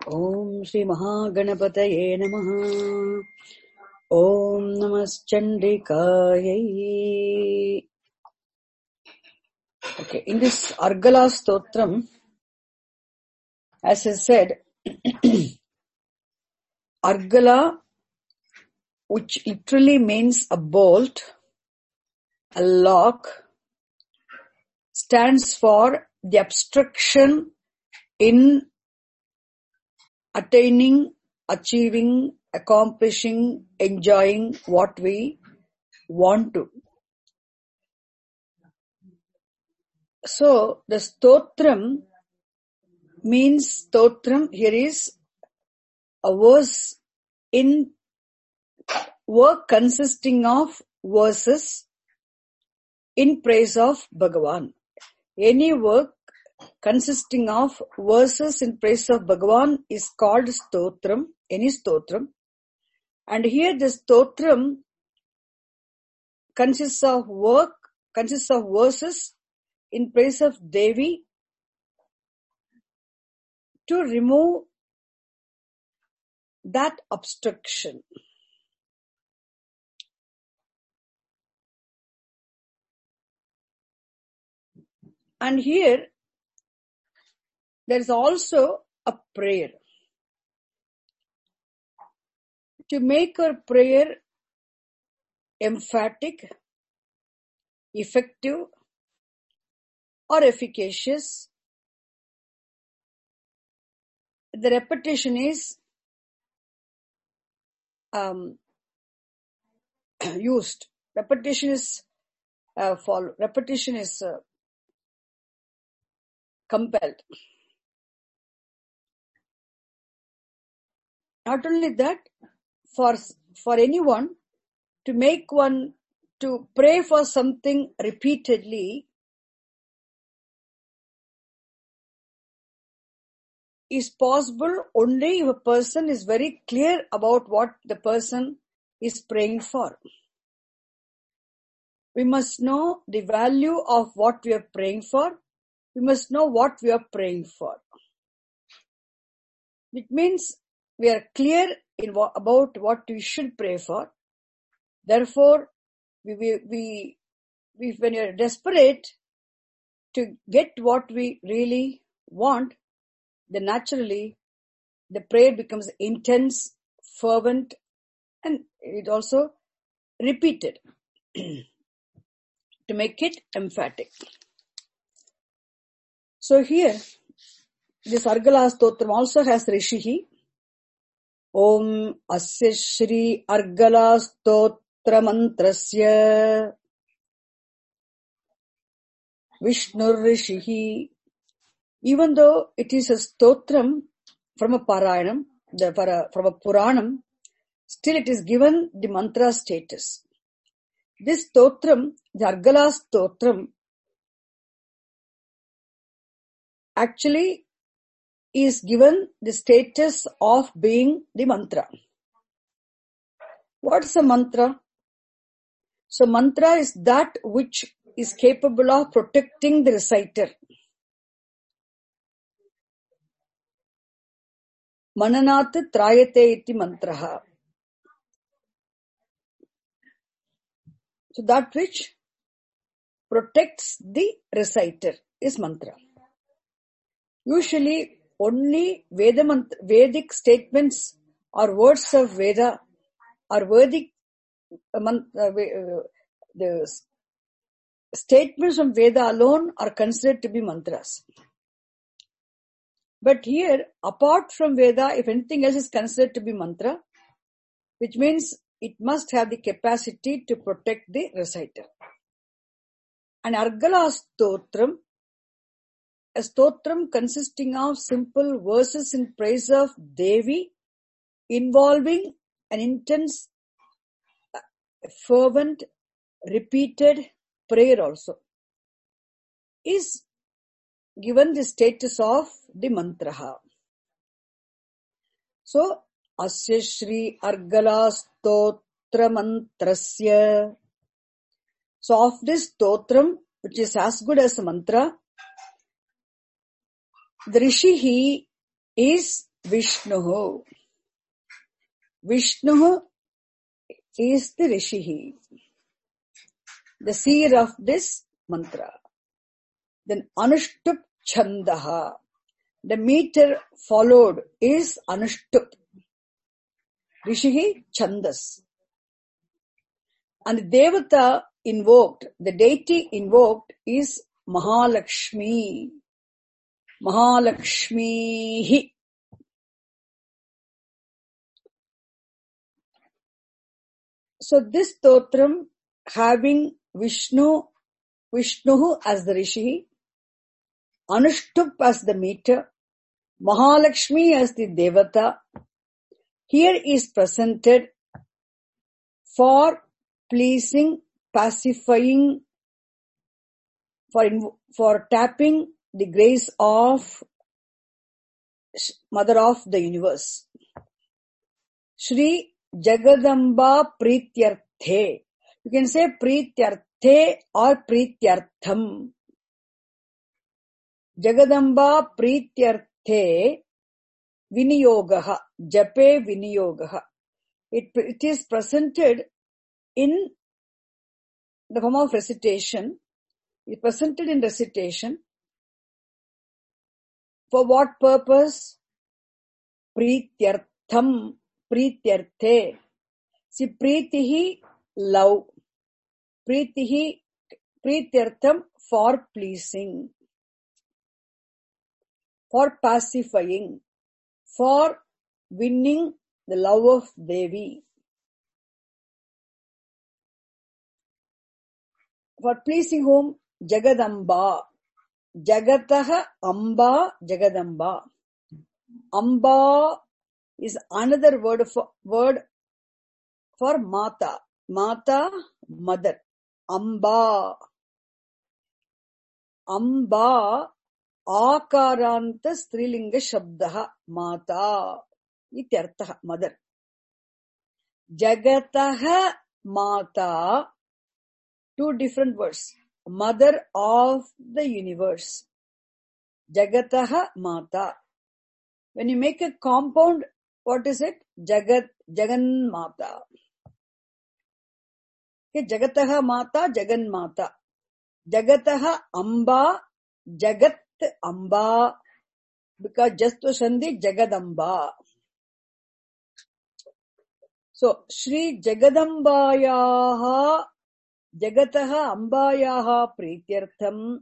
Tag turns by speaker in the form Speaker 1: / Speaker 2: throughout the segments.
Speaker 1: Om Shri Mahaganapataye Namaha. Om Namaschandikayai. Okay, in this Argala Stotram, as I said, Argala, which literally means a bolt, a lock, stands for the obstruction in attaining, achieving, accomplishing, enjoying what we want to. So, the Stotram means Stotram here is a verse in work consisting of verses in praise of Bhagavan. Any work consisting of verses in praise of Bhagavan is called Stotram, any Stotram. And here the Stotram consists of verses in praise of Devi to remove that obstruction. And here there is also a prayer. To make our prayer emphatic, effective, or efficacious, the repetition is used. Repetition is compelled. Not only that, for anyone to pray for something repeatedly is possible only if a person is very clear about what the person is praying for. We must know the value of what we are praying for. We must know what we are praying for. It means we are clear about what we should pray for. Therefore, when we are desperate to get what we really want, then naturally the prayer becomes intense, fervent, and it also repeated to make it emphatic. So here, this Argala Stotram also has Rishihi. Om Asya Shri Argala Stotra Mantrasya Vishnur Rishihi. Even though it is a Stotram from a Parayanam, from a Puranam, still it is given the mantra status. This Stotram, the Argala Stotram, actually is given the status of being the mantra. What is a mantra? So mantra is that which is capable of protecting the reciter. Mananat trayate iti mantraha. So that which protects the reciter is mantra. Usually only Vedic statements or words of Veda or Vedic the statements from Veda alone are considered to be mantras. But here, apart from Veda, if anything else is considered to be mantra, which means it must have the capacity to protect the reciter. An Argala Stotram, a Stotram consisting of simple verses in praise of Devi, involving an intense, fervent, repeated prayer also, is given the status of the mantraha. So, Asya Shri Argala Stotra Mantrasya. So, of this Stotram, which is as good as a mantra, the Rishihi is Vishnu. Vishnu is the Rishi, the seer of this mantra. Then Anushtup Chandaha. The meter followed is Anushtup. Rishi Chandas. And the Devata invoked, the deity invoked is Mahalakshmi. Mahalakshmi. So this stotram having Vishnu as the Rishi, Anushtup as the meter, Mahalakshmi as the Devata, here is presented for pleasing, pacifying, for tapping the grace of Mother of the Universe. Shri Jagadamba Prityarthe. You can say Prityarthe or Prityartham. Jagadamba Prityarthe Viniyogaha. Jape Viniyogaha. It is presented in the form of recitation. It is presented in recitation. For what purpose? Prityartham. Prityarthe. See, pritihi, love. Pritihi, prityartham, for pleasing. For pacifying. For winning the love of Devi. For pleasing whom? Jagadamba. Jagataha Amba Jagadamba. Amba is another word for Mata. Mata, mother. Amba. Amba Akaranta Strilinga Shabdaha. Mata. Ityartha, mother. Jagataha Mata. Two different words. Mother of the universe. Jagataha Mata. When you make a compound, what is it? Jagan Mata. Okay, Jagataha Mata, Jagan Mata. Jagataha Amba, Jagat Amba. Because Jastu Sandhi, Jagadamba. So, Shri Jagadambayaha, Jagataha Ambayaha Prityartham.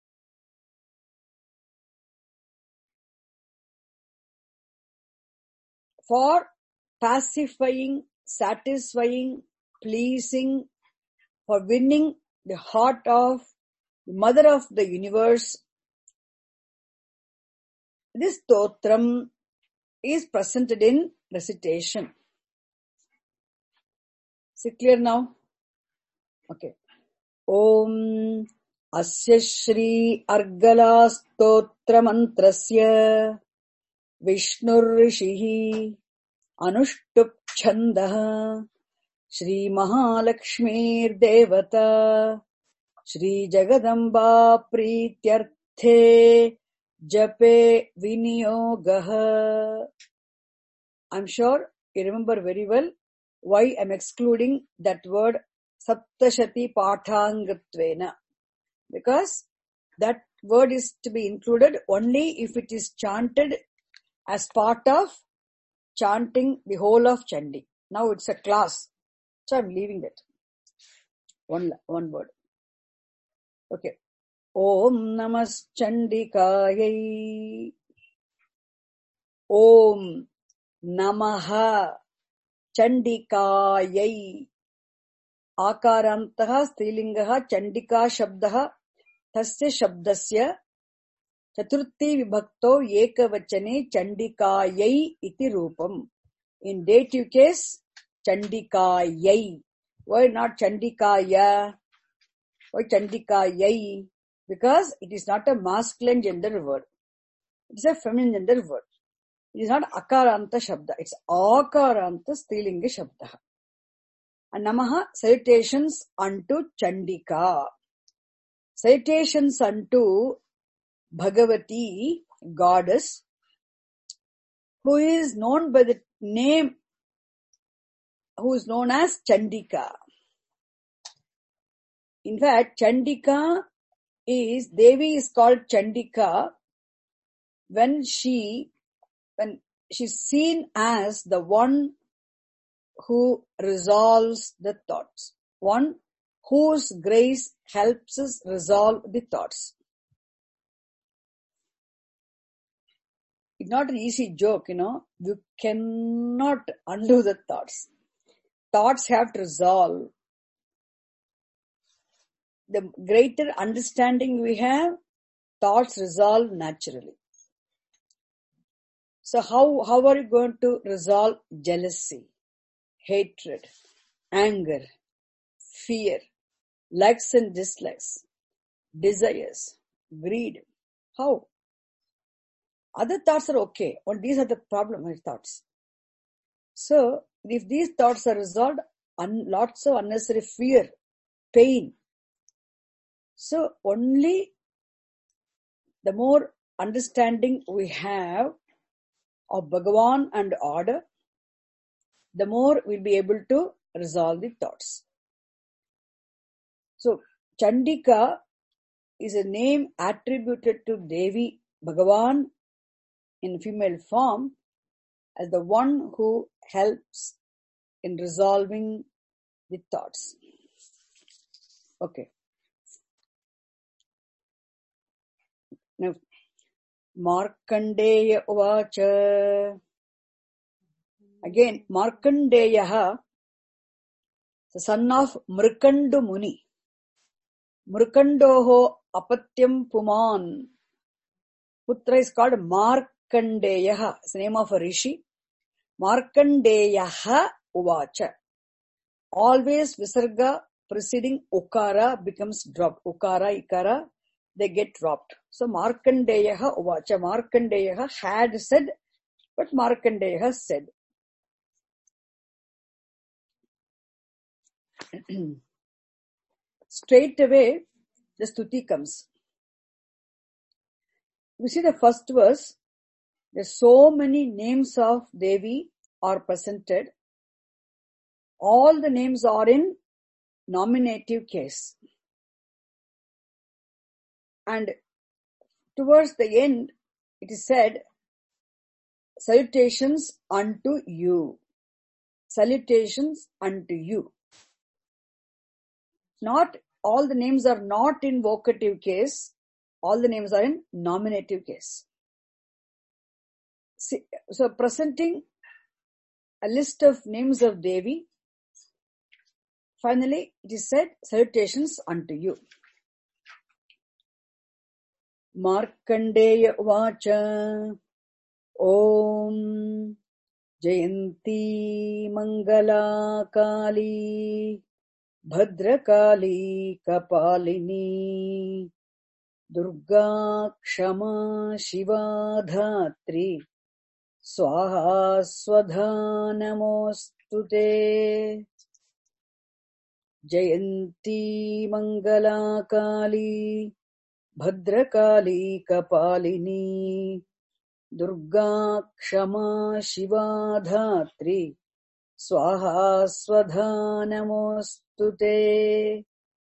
Speaker 1: For pacifying, satisfying, pleasing, for winning the heart of the Mother of the Universe. This stotram is presented in recitation. Is it clear now? Okay. Om Asya Shri Argala Stotra Mantrasya Vishnur Rishihi Anushtup Chandaha Shri Mahalakshmir Devata Shri Jagadamba Prityarthe Jape Viniyogaha. I'm sure you remember very well why I'm excluding that word Saptashati Pathangatvena. Because that word is to be included only if it is chanted as part of chanting the whole of Chandi. Now it's a class. So I'm leaving that. One word. Okay. Om Namas Chandikayai. Om Namaha Chandikayai. Akarantaha Strilingaha Chandika Shabdaha Tasya Shabdasya Chaturthi Vibhakto Ekavachane Chandikayai iti Rupam. In dative case, Chandikayai. Why not Chandikaya? Why Chandikayai? Because it is not a masculine gender word. It is a feminine gender word. It is not Akaranta Shabda. It's Akaranta Strilinga Shabda. And Namaha, salutations unto Chandika. Salutations unto Bhagavati, goddess, who is known by the name, who is known as Chandika. In fact, Devi is called Chandika when she's seen as the one who resolves the thoughts, one whose grace helps us resolve the thoughts. It's not an easy joke, You cannot undo the thoughts. Thoughts have to resolve. The greater understanding we have, thoughts resolve naturally. So how are you going to resolve jealousy, hatred, anger, fear, likes and dislikes, desires, greed? How? Other thoughts are okay. Well, these are the problem with thoughts. So, if these thoughts are resolved, lots of unnecessary fear, pain. So, only the more understanding we have of Bhagavan and order, the more we'll be able to resolve the thoughts. So, Chandika is a name attributed to Devi Bhagavan in female form as the one who helps in resolving the thoughts. Okay. Now, Markandeya Uvacha. Again, Markandeyaha, the son of Mrikandu Muni. Mrikandoho Apatyam Puman. Putra is called Markandeyaha. It's the name of a rishi. Markandeyaha Uvacha. Always Visarga preceding Ukara becomes dropped. Ukara, Ikara, they get dropped. So Markandeyaha Uvacha. Markandeyaha had said, but Markandeyaha said. Straight away, the stuti comes. We see the first verse. There's so many names of Devi are presented. All the names are in nominative case. And towards the end, it is said, salutations unto you. Salutations unto you. Not all the names are not in vocative case. All the names are in nominative case. So presenting a list of names of Devi, finally it is said, salutations unto you. Markandeya Vacha Om Jayanti Mangala Kali Bhadrakali Kapalini Durga Kshama Shiva Dhatri Swaha Swadha Namostute. Jayanti Mangala Kali Bhadrakali Kapalini Durga Kshama Shiva Dhatri Swaha Swadha Namostute.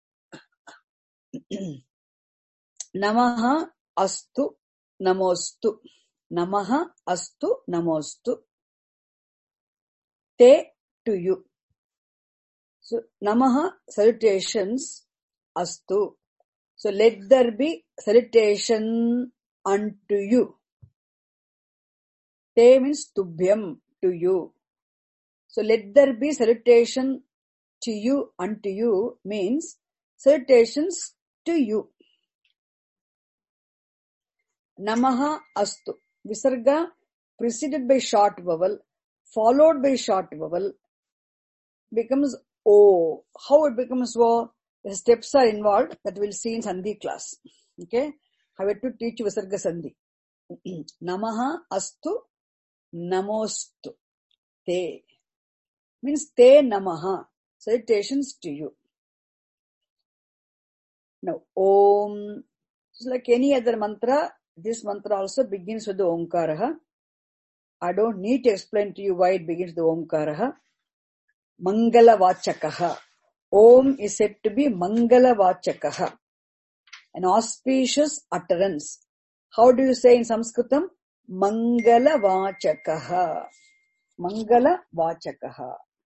Speaker 1: Namaha Astu Namostu. Namaha Astu Namostu. Te to you. So, Namaha, salutations, Astu. So, let there be salutation unto you. Te means Tubhyam, to you. So, let there be salutation to you, unto you means salutations to you. Namaha Astu. Visarga preceded by short vowel, followed by short vowel, becomes O. How it becomes O? The steps are involved that we'll see in Sandhi class. Okay? How to teach Visarga Sandhi. Namaha Astu Namostu. Te. Means Te Namaha. Salutations to you. Now, Om. It's like any other mantra. This mantra also begins with the Omkaraha. I don't need to explain to you why it begins with Omkaraha. Mangala Vachakaha. Om is said to be Mangala Vachakaha, an auspicious utterance. How do you say in Sanskritam? Mangala Vachakaha. Mangala Vachakaha.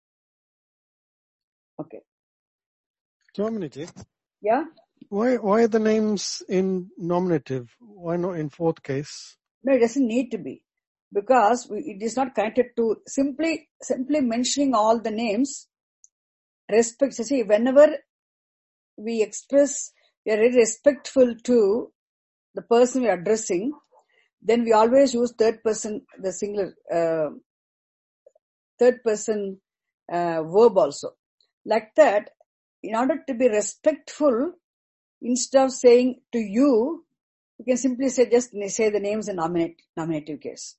Speaker 1: Okay.
Speaker 2: Dominative.
Speaker 1: Yeah?
Speaker 2: Why are the names in nominative? Why not in fourth case?
Speaker 1: No, it doesn't need to be. Because it is not connected to simply mentioning all the names. Respect. See, whenever we express, we are very respectful to the person we are addressing, then we always use third person, the singular, third person verb also. Like that, in order to be respectful, instead of saying to you, you can simply say, just say the names in nominative case.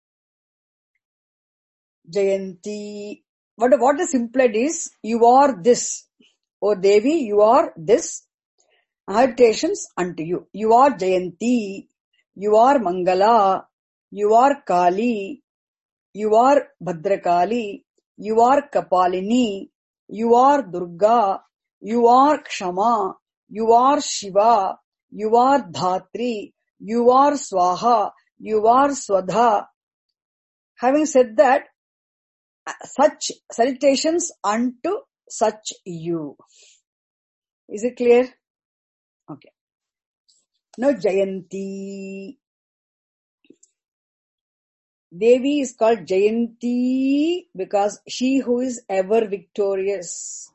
Speaker 1: Jayanti. What is implied is, you are this. O Devi, you are this. Salutations unto you. You are Jayanti. You are Mangala. You are Kali. You are Bhadrakali. You are Kapalini. You are Durga. You are Kshama. You are Shiva. You are Dhatri. You are Swaha. You are Swadha. Having said that, such salutations unto such you. Is it clear? Okay. Now Jayanti. Devi is called Jayanti because she who is ever victorious.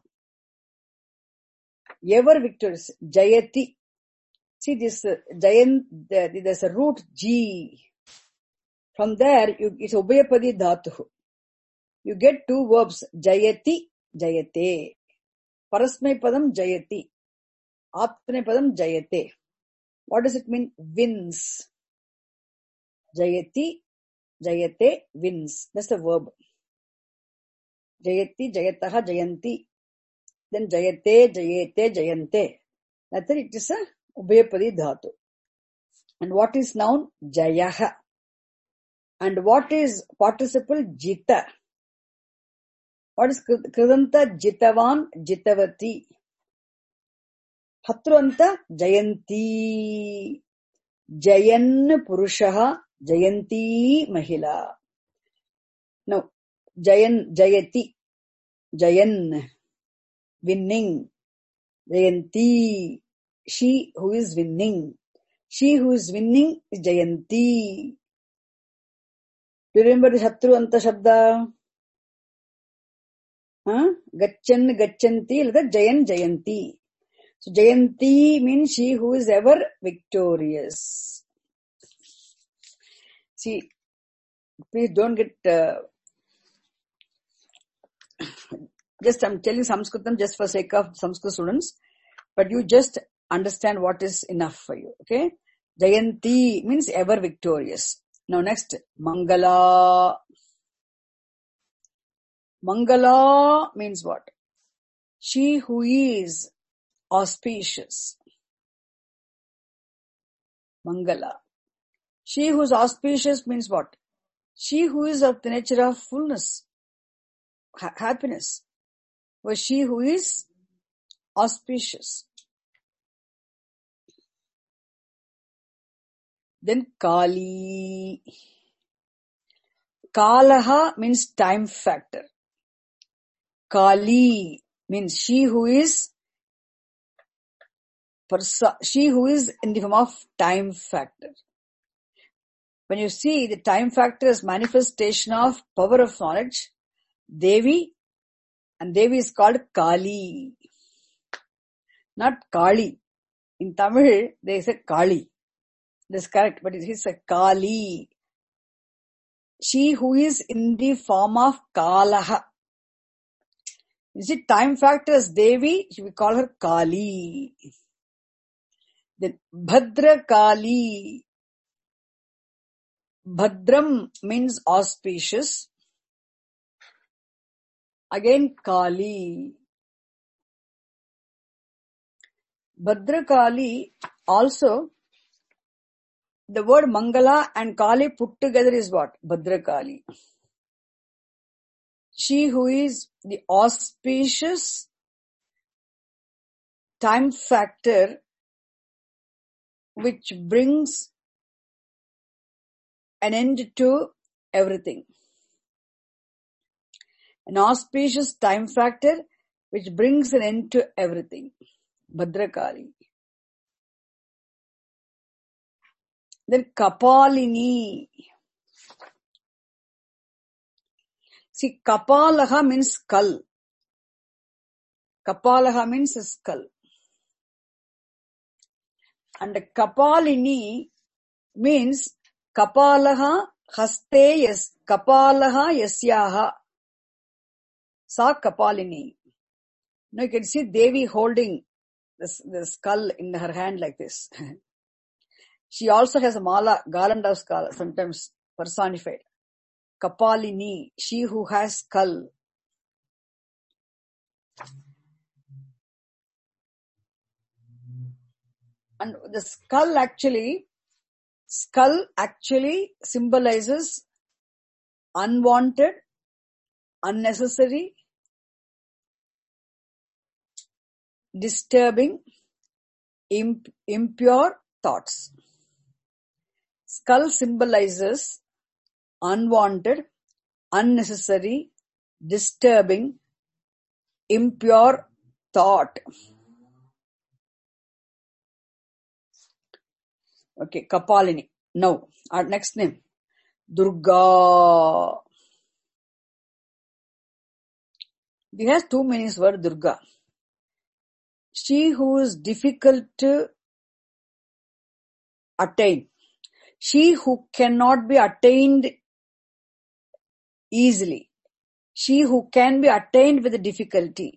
Speaker 1: Ever victorious. Jayati. See this there's a root G. From there, it's Ubhayapadi Dhatu. You get two verbs. Jayati, Jayate. Parasmay Padam Jayati. Atmane Padam Jayate. What does it mean? Wins. Jayati, Jayate, wins. That's the verb. Jayati, Jayataha, Jayanti. Then Jayate, Jayate, Jayante. That's it. It is a Ubhayapadi Dhatu. And what is noun? Jayaha. And what is participle? Jita. What is Kridanta? Jitavan, Jitavati. Hatruvanta? Jayanti. Jayan Purushaha, Jayanti Mahila. Now, Jayati. Jayan, winning. Jayanti, she who is winning. She who is winning is Jayanti. Do you remember the Shatruvanta Shabda? Gachan, Gachanti, like Jayan, Jayanti. So Jayanti means she who is ever victorious. See, please don't get, just I'm telling Sanskritam just for sake of Sanskrit students, but you just understand what is enough for you, okay? Jayanti means ever victorious. Now next, Mangala. Mangala means what? She who is auspicious. Mangala. She who is auspicious means what? She who is of the nature of fullness, happiness. But she who is auspicious. Then Kali. Kalaha means time factor. Kali means she who is in the form of time factor. When you see the time factor as manifestation of power of knowledge, Devi, and Devi is called Kali. Not Kali. In Tamil, they say Kali. That's correct, but it is a Kali. She who is in the form of Kalaha. You see, time factor as Devi, we call her Kali. Then Bhadra Kali. Bhadram means auspicious. Again Kali. Bhadra Kali also the word Mangala and Kali put together is what? Bhadrakali. She who is the auspicious time factor which brings an end to everything. An auspicious time factor which brings an end to everything. Bhadrakali. Then Kapalini. See, Kapalaha means skull. Kapalaha means skull. And Kapalini means Kapalaha haste yes. Kapalaha yasyaha. Sa Kapalini. Now you can see Devi holding the skull in her hand like this. She also has a mala, garland of skull, sometimes personified. Kapalini, she who has skull. And the skull actually symbolizes unwanted, unnecessary, disturbing, impure thoughts. Skull symbolizes unwanted, unnecessary, disturbing, impure thought. Okay, Kapalini. Now, our next name, Durga. It has two meanings word Durga. She who is difficult to attain. She who cannot be attained easily. She who can be attained with difficulty.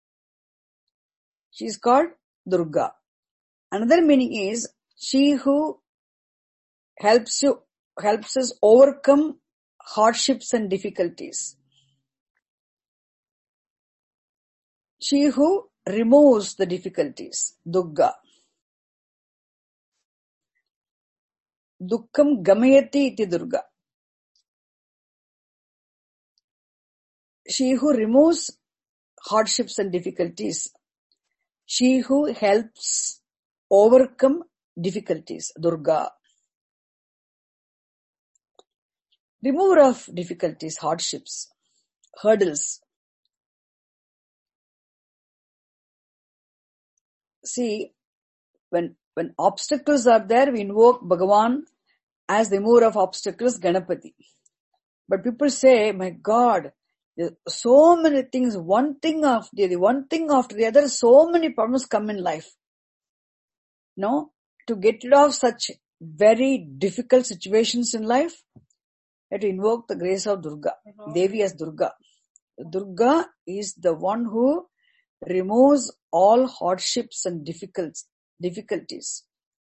Speaker 1: She is called Durga. Another meaning is she who helps us overcome hardships and difficulties. She who removes the difficulties. Durga. Dukkam gamayati iti Durga. She who removes hardships and difficulties. She who helps overcome difficulties. Durga. Remover of difficulties, hardships, hurdles. See, when obstacles are there, we invoke Bhagavan as the remover of obstacles, Ganapati. But people say, my God, there are so many things, one thing after the other, so many problems come in life. No, to get rid of such very difficult situations in life, you have to invoke the grace of Durga, Devi as Durga. Durga is the one who removes all hardships and difficulties.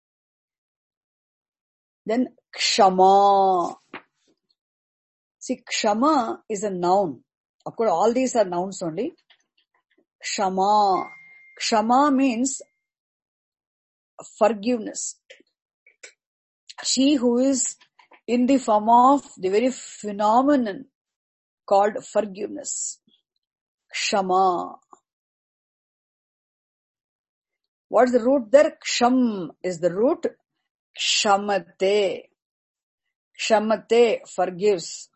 Speaker 1: Then Kshama. See, Kshama is a noun. Of course, all these are nouns only. Kshama. Kshama means forgiveness. She who is in the form of the very phenomenon called forgiveness. Kshama. What is the root there? Ksham is the root. Kshamate. Kshamate forgives.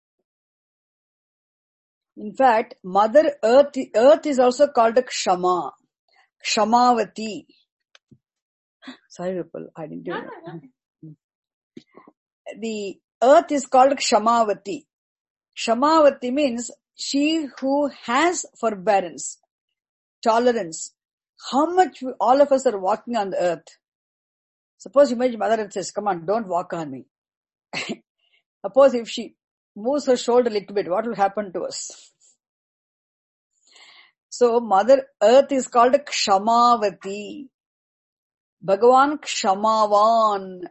Speaker 1: In fact, Mother Earth is also called a Kshama. Kshamavati. Sorry, people, I didn't do that. The earth is called Kshamavati. Kshamavati means she who has forbearance, tolerance. How much all of us are walking on the earth. Suppose imagine Mother Earth says, come on, don't walk on me. Suppose if she moves her shoulder a little bit, what will happen to us? So Mother Earth is called Kshamavati. Bhagavan Kshamavan.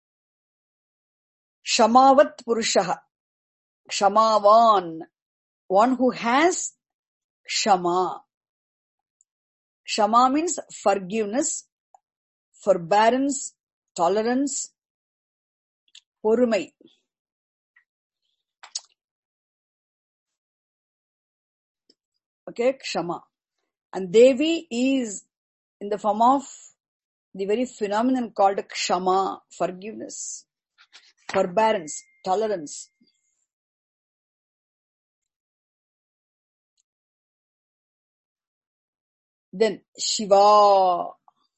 Speaker 1: Kshamavat Purushaha. Kshamavan. One who has Kshama. Kshama means forgiveness, forbearance, tolerance, Porumai. Okay, Kshama. And Devi is in the form of the very phenomenon called Kshama, forgiveness, forbearance, tolerance. Then Shiva.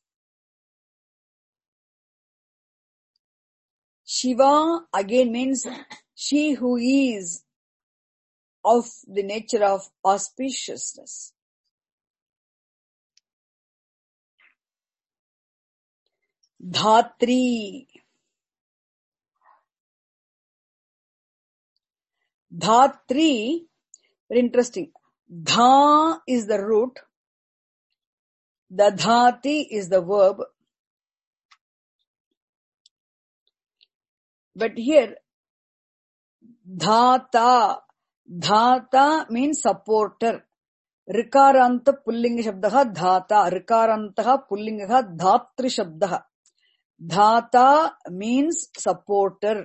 Speaker 1: Shiva again means she who is of the nature of auspiciousness. Dhatri. Dhatri, very interesting. Dha is the root. Dadhati is the verb. But here, dhata. Dhata means supporter. Rikaranta pullinga shabdaha dhata. Rikarantaha pullingaha dhatri shabdaha. Dhata means supporter.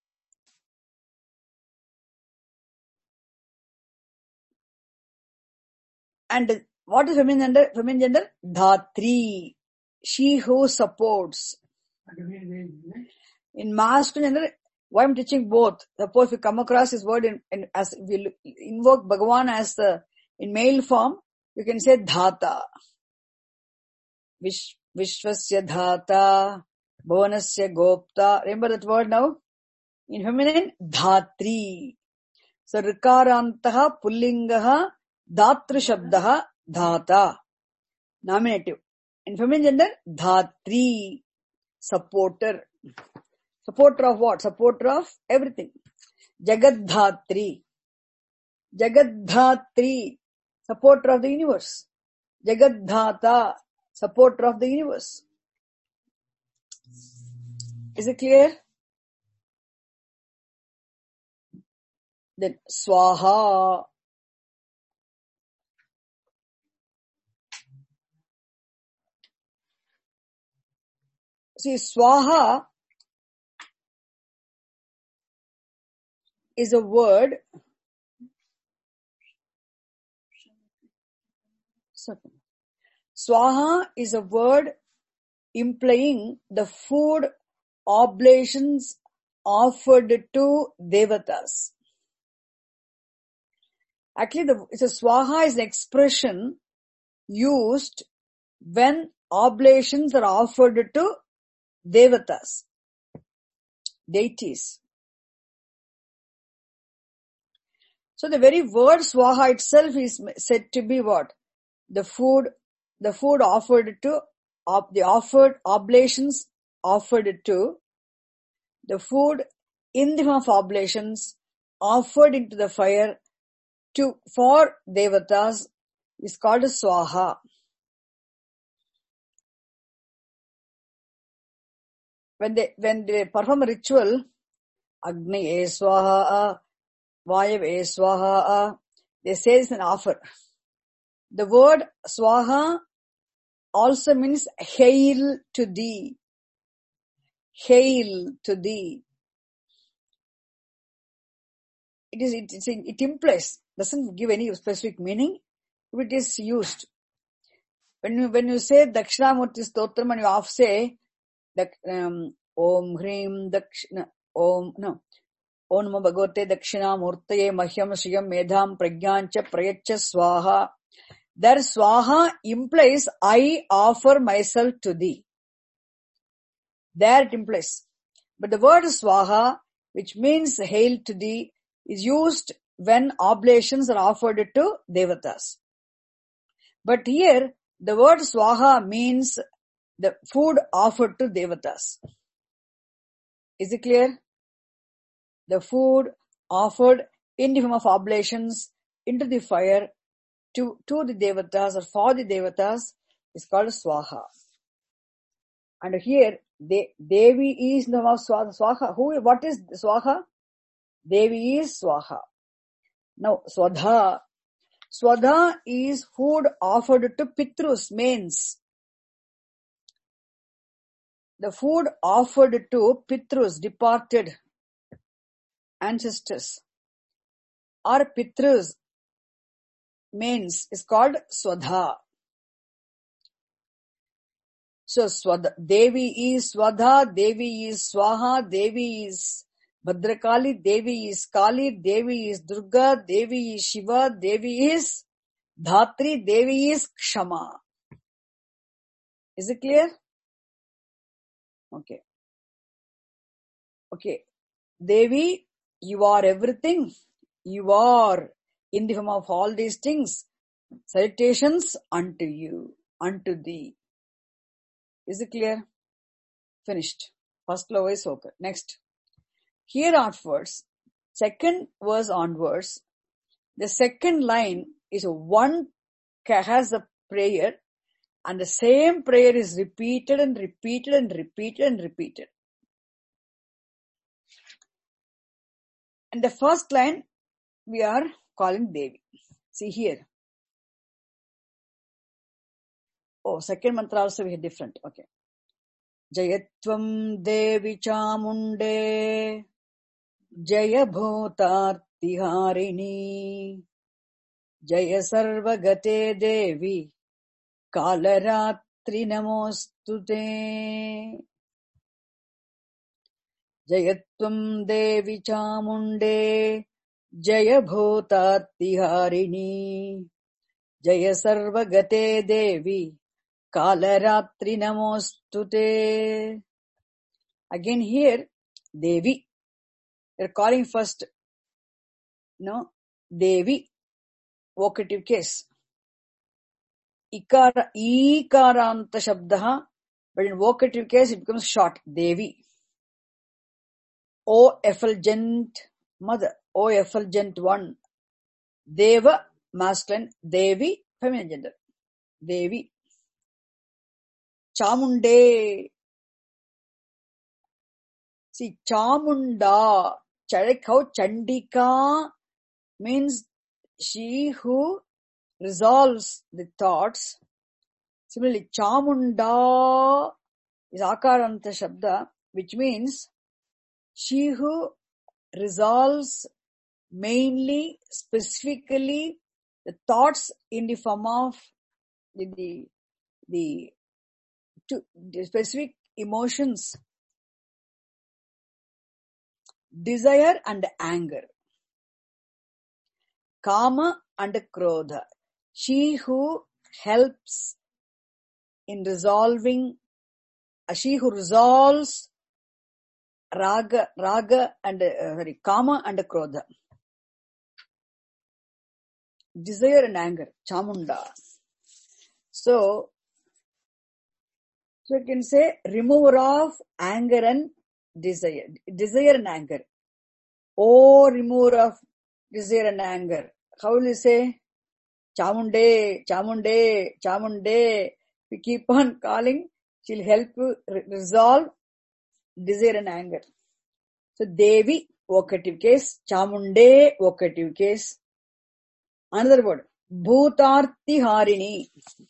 Speaker 1: And what is feminine gender? Feminine gender? Dhatri. She who supports. In masculine gender, why I'm teaching both. Suppose we come across this word as we invoke Bhagavan as in male form, you can say dhata. Vishwasya dhata, bhavanasya gopta. Remember that word now? In feminine, dhatri. So rikarantaha pullingaha dhatri shabdaha dhata. Nominative. In feminine gender, dhatri. Supporter. Supporter of what? Supporter of everything. Jagadhatri. Jagadhatri. Supporter of the universe. Jagadhata. Supporter of the universe. Is it clear? Then Swaha. See, Swaha is a word. Swaha is a word implying the food oblations offered to devatas. Actually, Swaha is an expression used when oblations are offered to devatas, deities. So the very word Swaha itself is said to be what? The food offered to, the offered oblations offered to, the food in the form of oblations offered into the fire for devatas is called Swaha. When they perform a ritual, Agni e Swaha, Vayav e Swaha, they say it's an offer. The word Swaha also means hail to thee. Hail to thee. It implies, doesn't give any specific meaning, it is used. When you say Dakshinamurti Stotram and you say Om Hrim Dakshina, Om Namo Bhagavate Dakshinamurtaye Mahyam Shriyam Medham Prajnancha Prayacha Swaha. There Swaha implies I offer myself to thee. There it implies. But the word Swaha, which means hail to thee, is used when oblations are offered to devatas. But here, the word Swaha means the food offered to devatas. Is it clear? The food offered in the form of oblations into the fire to the devatas or for the devatas is called Swaha. And here, Devi is the form of Swaha. What is Swaha? Devi is Swaha. Now, Swadha. Swadha is food offered to Pitrus, mains. The food offered to Pitrus, departed ancestors or Pitrus means is called Swadha. So Devi is Swadha, Devi is Swaha, Devi is Bhadrakali, Devi is Kali, Devi is Durga, Devi is Shiva, Devi is Dhatri, Devi is Kshama. Is it clear? Okay. Okay. Devi, you are everything. You are in the form of all these things. Salutations unto you, unto thee. Is it clear? Finished. First flow is over. Next. Here onwards, second verse onwards, the second line is one has a prayer and the same prayer is repeated and repeated and repeated and repeated. And the first line we are calling Devi. See here. Oh, second mantra also we have different. Okay. Jayatvam Devi Chamunde Jaya Bhutartiharini Jaya Sarvagate Devi Kalaratri Namostute Jayatvam Devi Chamunde Jaya Bhutartiharini Jaya Sarvagate Devi Kalaratri Namostute. Again here, Devi. They're calling first, no, Devi, vocative case. Ikaranta shabdaha, but in vocative case it becomes short, Devi. O effulgent mother, O effulgent one. Deva, masculine, Devi, feminine gender. Devi. Chamunde. See, Chamunda, Charikau Chandika means she who resolves the thoughts. Similarly, Chamunda is Akaranta Shabda, which means she who resolves mainly, specifically, the thoughts in the form of the specific emotions, desire and anger, Kama and Krodha. She who helps in resolving, she who resolves Raga and Kama and Krodha. Desire and anger, Chamunda. So you can say remover of anger and desire. Desire and anger. Oh, remover of desire and anger. How will you say? Chamunde, Chamunde, Chamunde. We keep on calling. She'll help you resolve desire and anger. So Devi, vocative case. Chamunde, vocative case. Another word. Bhutarti Harini.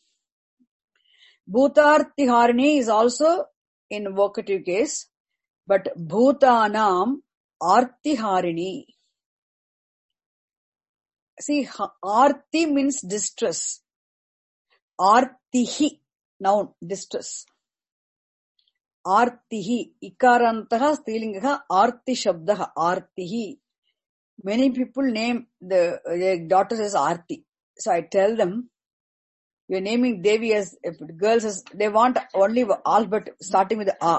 Speaker 1: Bhutarti Harini is also in vocative case. But Bhutanam Arti Harini. See, Arti means distress. Artihi, noun, distress. Artihi, Ikarantaha, Strilingaha, Arti Shabdaha, Artihi. Many people name their daughters as Arti. So I tell them, you're naming Devi as, if girls as, they want only alphabet starting with A.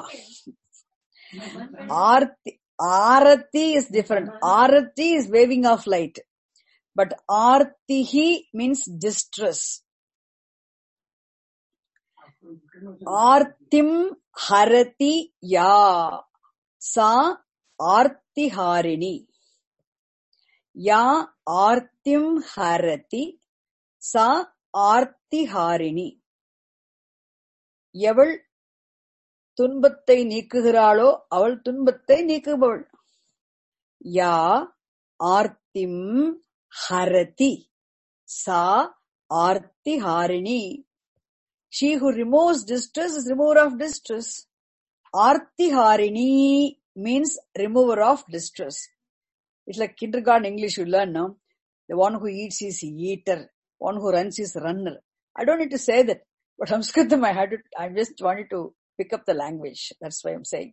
Speaker 1: Arati is different. Arati is waving of light. But Artihi means distress. Artim harati ya. Sa arti harini. Ya artim harati. Sa arti harini. Yaval துன்பத்தை நீக்குகிறாளோ அவள் துன்பத்தை நீக்குபவள். யா ஆர்த்திம் ஹரதி சா Aarthi ஹாரிணி. She who removes distress is remover of distress. Arti harini means remover of distress. It's like kindergarten English you learn, no? The one who eats is eater, one who runs is runner. I don't need to say that, but Sanskritam I just wanted to pick up the language. That's why I'm saying.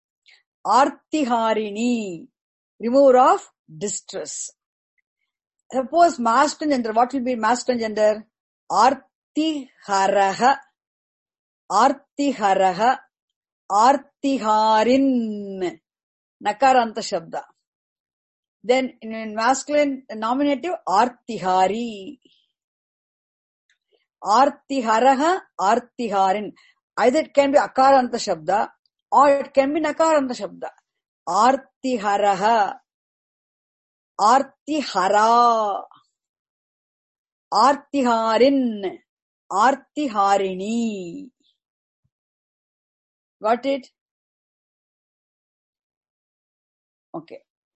Speaker 1: Artiharini, remover of distress. Suppose masculine gender, what will be masculine gender? Artiharaha, Artiharaha, Artiharin, Nakaranta Shabda. Then in masculine nominative, Artihari. Artiharaha, Artiharin. Either it can be Akaranta Shabda or it can be Nakaranta Shabda. Artiharaha, Artihara, Artiharin, Artiharini. Got it? Okay.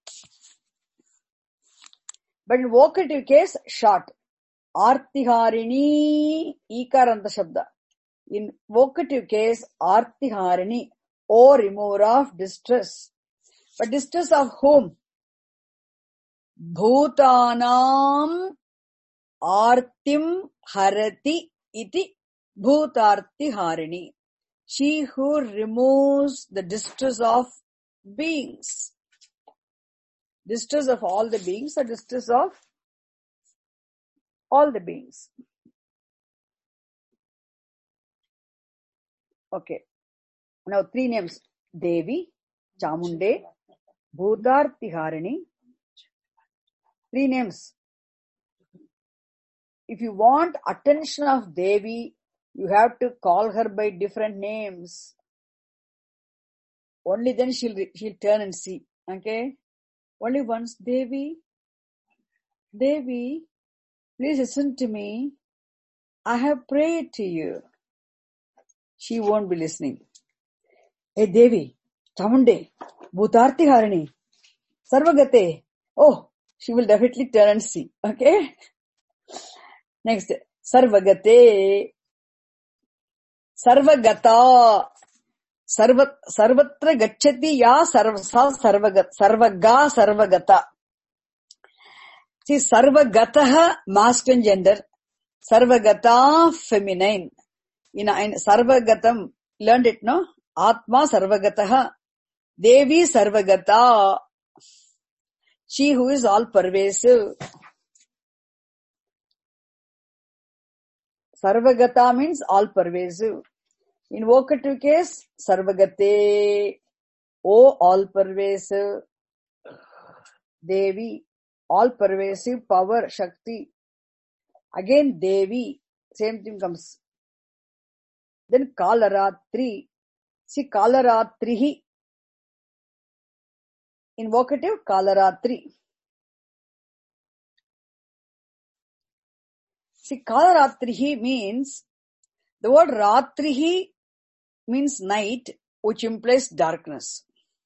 Speaker 1: But in vocative case, short. Artiharini, Ikaranta Shabda. In vocative case, Artiharini, O remover of distress. But distress of whom? Bhutanam Artim Harati iti Bhutartiharini. She who removes the distress of beings. Distress of all the beings or distress of all the beings. Okay. Now 3 names. Devi, Chamunde, Bhutartiharini. 3 names. If you want attention of Devi, you have to call her by different names. Only then she'll turn and see. Okay? Only once, Devi, Devi, please listen to me. I have prayed to you. She won't be listening. Hey Devi, Chamunde, Bhutartiharini, Sarvagate. Oh, she will definitely turn and see. Okay? Next, Sarvagate, Sarvagata, Sarvatra gacchati ya sarvaga sarvagata. See, Sarvagataha, masculine gender, Sarvagata, feminine. In Sarvagatam, learned it, no? Atma Sarvagataha, Devi Sarvagata, she who is all pervasive. Sarvagata means all pervasive. In vocative case, Sarvagate, O all pervasive, Devi, all pervasive power, Shakti. Again Devi, same thing comes. Then Kalaratri. See, Kalaratrihi. In vocative, Kalaratri. See, Kalaratrihi means, the word Ratrihi means night, which implies darkness.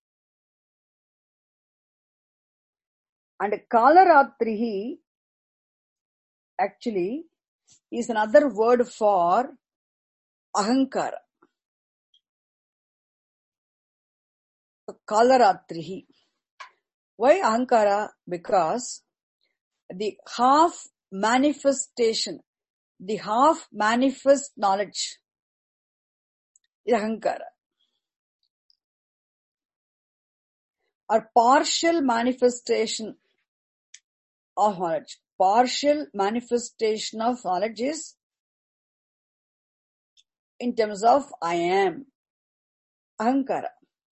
Speaker 1: And Kalaratrihi actually is another word for Ahankara. Kalaratrihi. Why Ahankara? Because the half manifestation, the half manifest knowledge is Ahankara. Or partial manifestation of knowledge. Partial manifestation of knowledge is in terms of I am. Ahankara.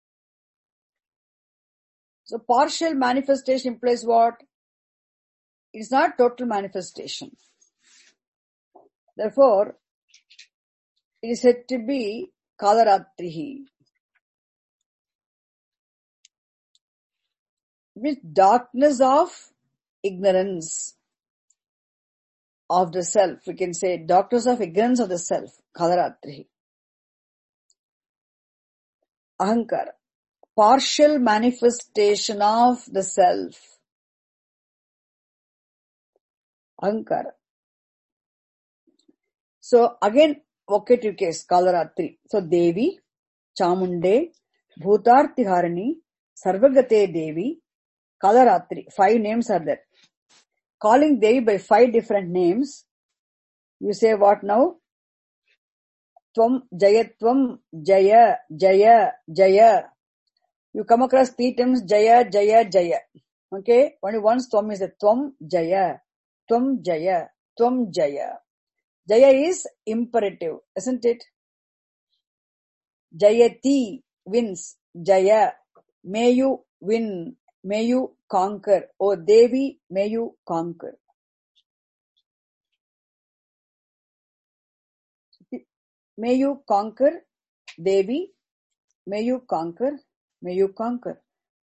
Speaker 1: So partial manifestation implies what? It's not total manifestation. Therefore, it is said to be Kalaratrihi. It means darkness of ignorance of the self. We can say darkness of ignorance of the self. Kalaratrihi. Ahankara. Partial manifestation of the self. Ahankara. So again, vocative case, Kalaratri. So Devi, Chamunde, Bhutartiharini, Sarvagate Devi, Kalaratri. 5 names are there. Calling Devi by 5 different names. You say what now? Tvam, Jayatvam, Jaya, Jaya, Jaya. You come across 3 times Jaya, Jaya, Jaya. Okay? Only once Tvam is a Tvam, Jaya. Tvam, Jaya. Tvam, Jaya. Jaya is imperative, isn't it? Jayati wins. Jaya. May you win. May you conquer. Oh Devi, may you conquer. May you conquer, Devi. May you conquer. May you conquer.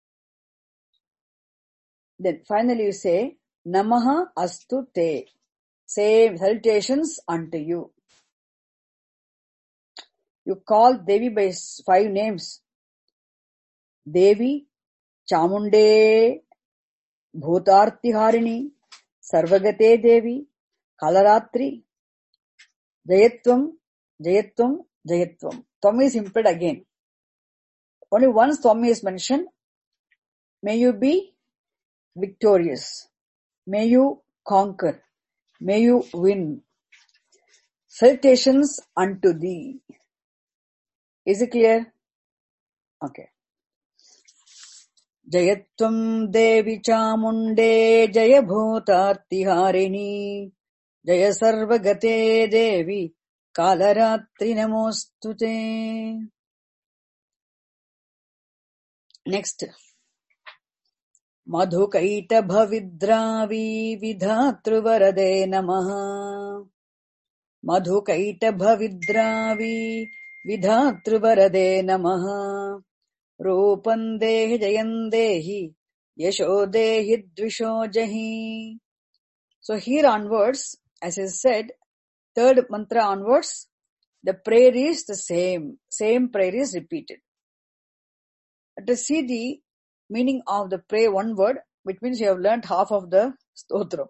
Speaker 1: Then finally you say, Namaha astu te. Same salutations unto you. You call Devi by 5 names. Devi, Chamunde, Bhutartiharini, Sarvagate Devi, Kalaratri, Jayatvam, Jayatvam, Jayatvam. Tvam is implied again. Only once Tvam is mentioned. May you be victorious. May you conquer. May you win. Salutations unto thee. Is it clear? Okay. Jayatvam Devi Chamunde Jaya Bhutartiharini Jaya Sarvagate Devi Kalaratri Namostute. Next. Madhukaita Bhavidravi Vidhatruvarade Namaha. Madhukaita Bhavidravi Vidhatruvarade Namaha. Rupam Dehi Jayam Dehi Yasho Dehi Dvisho Jahi. So here onwards, as I said, 3rd mantra onwards, the prayer is the same. Same prayer is repeated. Let us see the meaning of the prayer one word, which means you have learnt half of the stotram.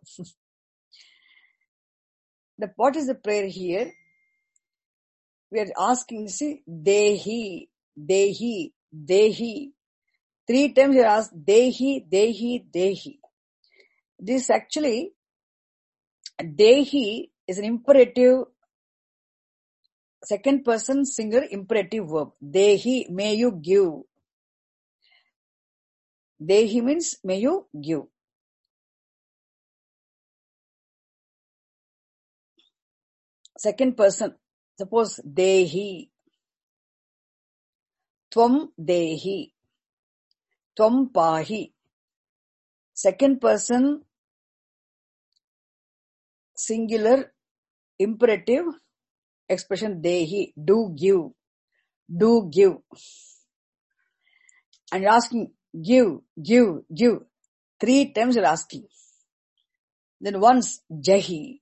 Speaker 1: What is the prayer here? We are asking, see, Dehi, Dehi, Dehi. 3 times you ask Dehi, Dehi, Dehi. This actually, Dehi is an imperative, 2nd person singular imperative verb. Dehi, may you give. Dehi means may you give. Second person, suppose Dehi, Tvam Dehi, Tvam Pahi. Second person singular imperative expression Dehi, do give, do give. And you're asking, give, give, give. 3 times you're asking. Then once, Jahi.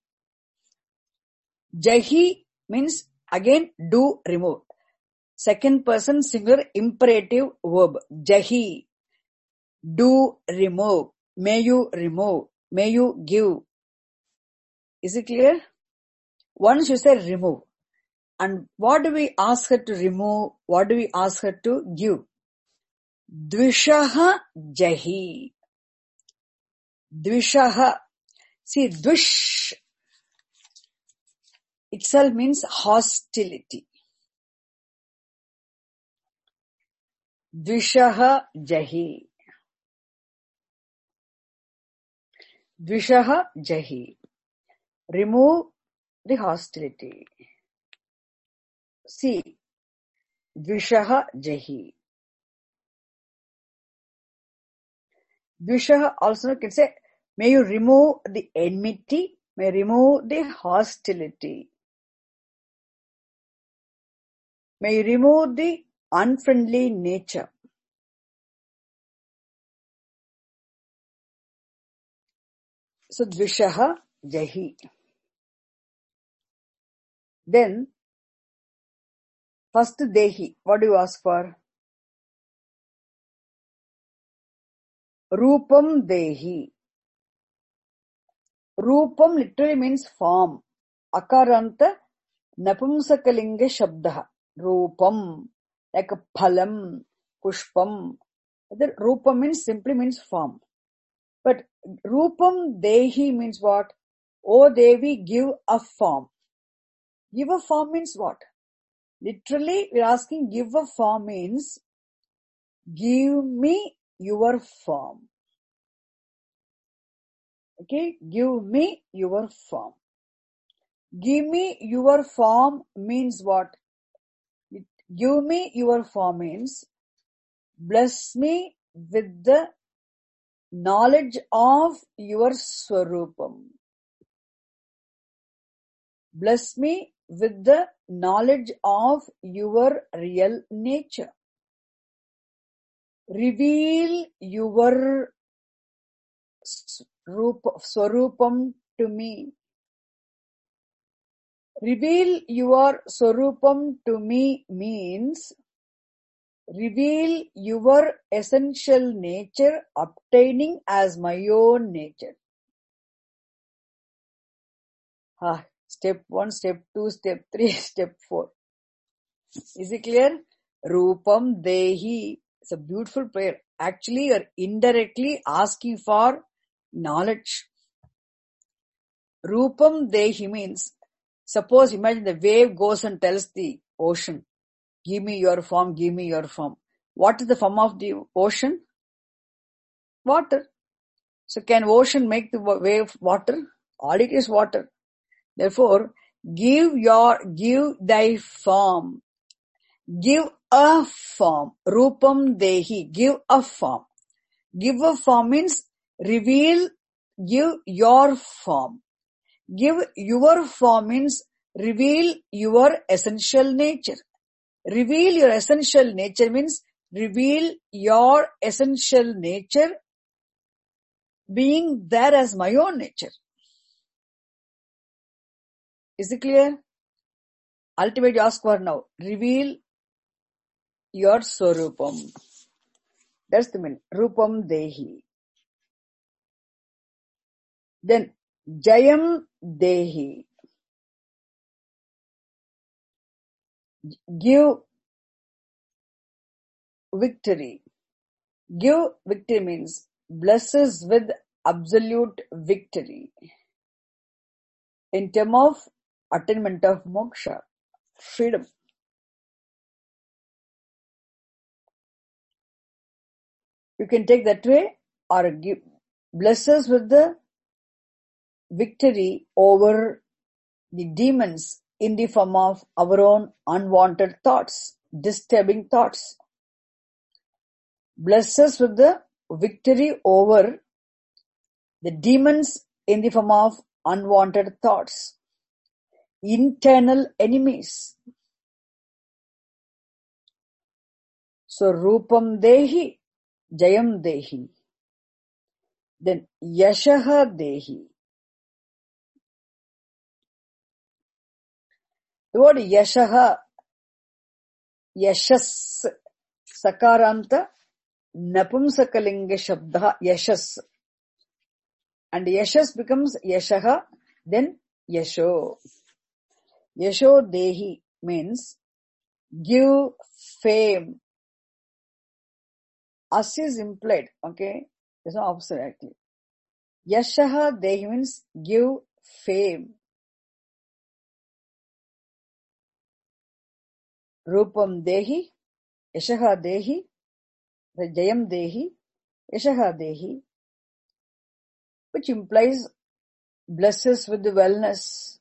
Speaker 1: Jahi means again do remove. 2nd person singular imperative verb. Jahi. Do remove. May you remove. May you give. Is it clear? Once you say remove. And what do we ask her to remove? What do we ask her to give? Dvishaha Jahi. Dvishaha. See, Dvish itself means hostility. Dvishaha Jahi. Dvishaha Jahi. Remove the hostility. See, Dvishaha Jahi. Dvishaha also can say, may you remove the enmity, may remove the hostility. May you remove the unfriendly nature. So, Dvishaha Jahi. Then, first Dehi. What do you ask for? Rupam Dehi. Rupam literally means form. Akaranta Napumsakalinga Shabdaha. Rupam. Like a phalam, pushpam. The Rupam simply means form. But Rupam Dehi means what? O Devi, give a form. Give a form means what? Literally, we are asking give a form means give me your form. Okay, give me your form. Give me your form means what? Give me your form means bless me with the knowledge of your Swarupam. Bless me with the knowledge of your real nature. Reveal your Swarupam to me. Reveal your Swarupam to me means reveal your essential nature obtaining as my own nature. Step 1, step 2, step 3, step 4. Is it clear? Rupam Dehi. It's a beautiful prayer. Actually, you are indirectly asking for knowledge. Rupam Dehi means, suppose imagine the wave goes and tells the ocean, give me your form, give me your form. What is the form of the ocean? Water. So can ocean make the wave water? All it is water. Therefore, give thy form. Give a form. Rupam Dehi. Give a form. Give a form means reveal, give your form. Give your form means reveal your essential nature. Reveal your essential nature means reveal your essential nature being there as my own nature. Is it clear? Ultimately ask for now. Reveal your Swarupam. That's the meaning. Rupam Dehi. Then Jayam Dehi. Give victory. Give victory means bless us with absolute victory in terms of attainment of moksha, freedom. You can take that way, or bless us with the victory over the demons in the form of our own unwanted thoughts, disturbing thoughts. Bless us with the victory over the demons in the form of unwanted thoughts, internal enemies. So Rupam Dehi, Jayam Dehi. Then Yashaha Dehi. The word Yashaha, Yashas, Sakaranta, Napumsakalinga Shabda, Yashas. And Yashas becomes Yashaha, then Yasho. Yasho Dehi means give fame. As is implied, okay? There's no opposite actually. Yashaha Dehi means give fame. Rupam Dehi, Yashaha Dehi, Jayam Dehi, Yashaha Dehi, which implies blesses with the wellness.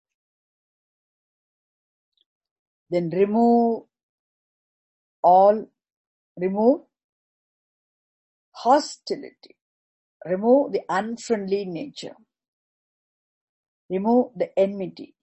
Speaker 1: Then remove hostility, remove the unfriendly nature, remove the enmity.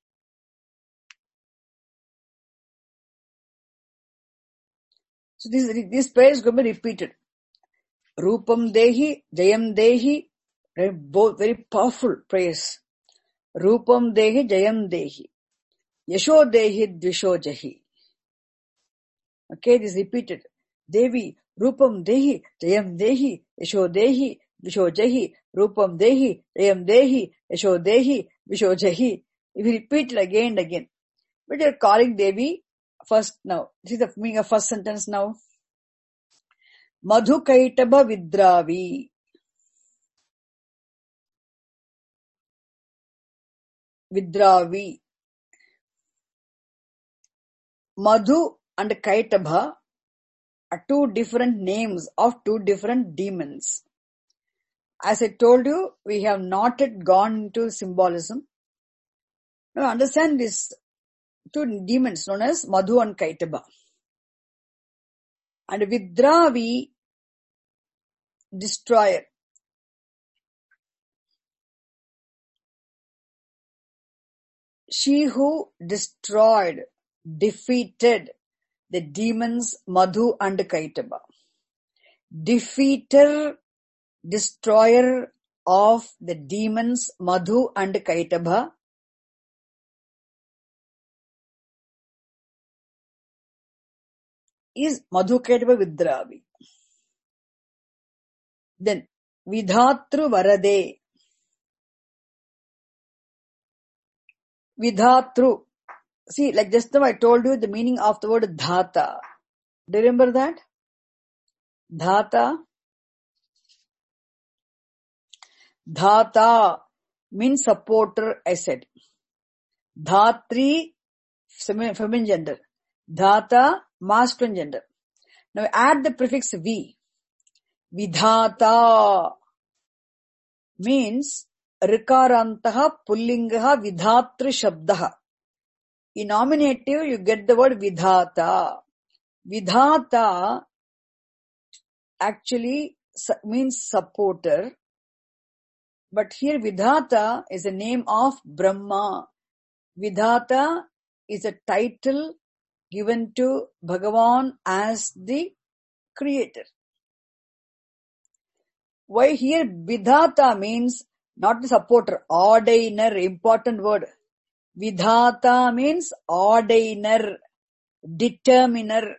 Speaker 1: So this prayer is going to be repeated. Rupam Dehi, Jayam Dehi, both very powerful prayers. Rupam Dehi, Jayam Dehi, Yasho Dehi, Dvisho Jahi. Okay, this is repeated. Devi, Rupam Dehi, Jayam Dehi, Yasho Dehi, Dvisho Jahi, Rupam Dehi, Jayam Dehi, Yasho Dehi, Dvisho Jahi. If you repeat it again and again. But you are calling Devi first now. This is the meaning of first sentence now. Madhu Kaitaba Vidravi. Vidravi. Madhu and Kaitaba are two different names of two different demons. As I told you, we have not yet gone into symbolism. Now understand these two demons known as Madhu and Kaitaba. And Vidravi, destroyer. She who destroyed, defeated the demons Madhu and Kaitaba. Defeater, destroyer of the demons Madhu and Kaitaba is Madhu Kaitaba Vidravi. Then Vidhatru Varade. Vidhatru. See, like just now I told you the meaning of the word dhata. Do you remember that? Dhata. Dhata means supporter, I said. Dhatri, feminine gender. Dhata, masculine gender. Now add the prefix V. Vidhata means Rikarantaha Pullingaha Vidhatri Shabdaha. In nominative, you get the word Vidhata. Vidhata actually means supporter. But here Vidhata is a name of Brahma. Vidhata is a title given to Bhagavan as the creator. Why here Vidhata means not the supporter, ordainer, important word. Vidhata means ordainer, determiner.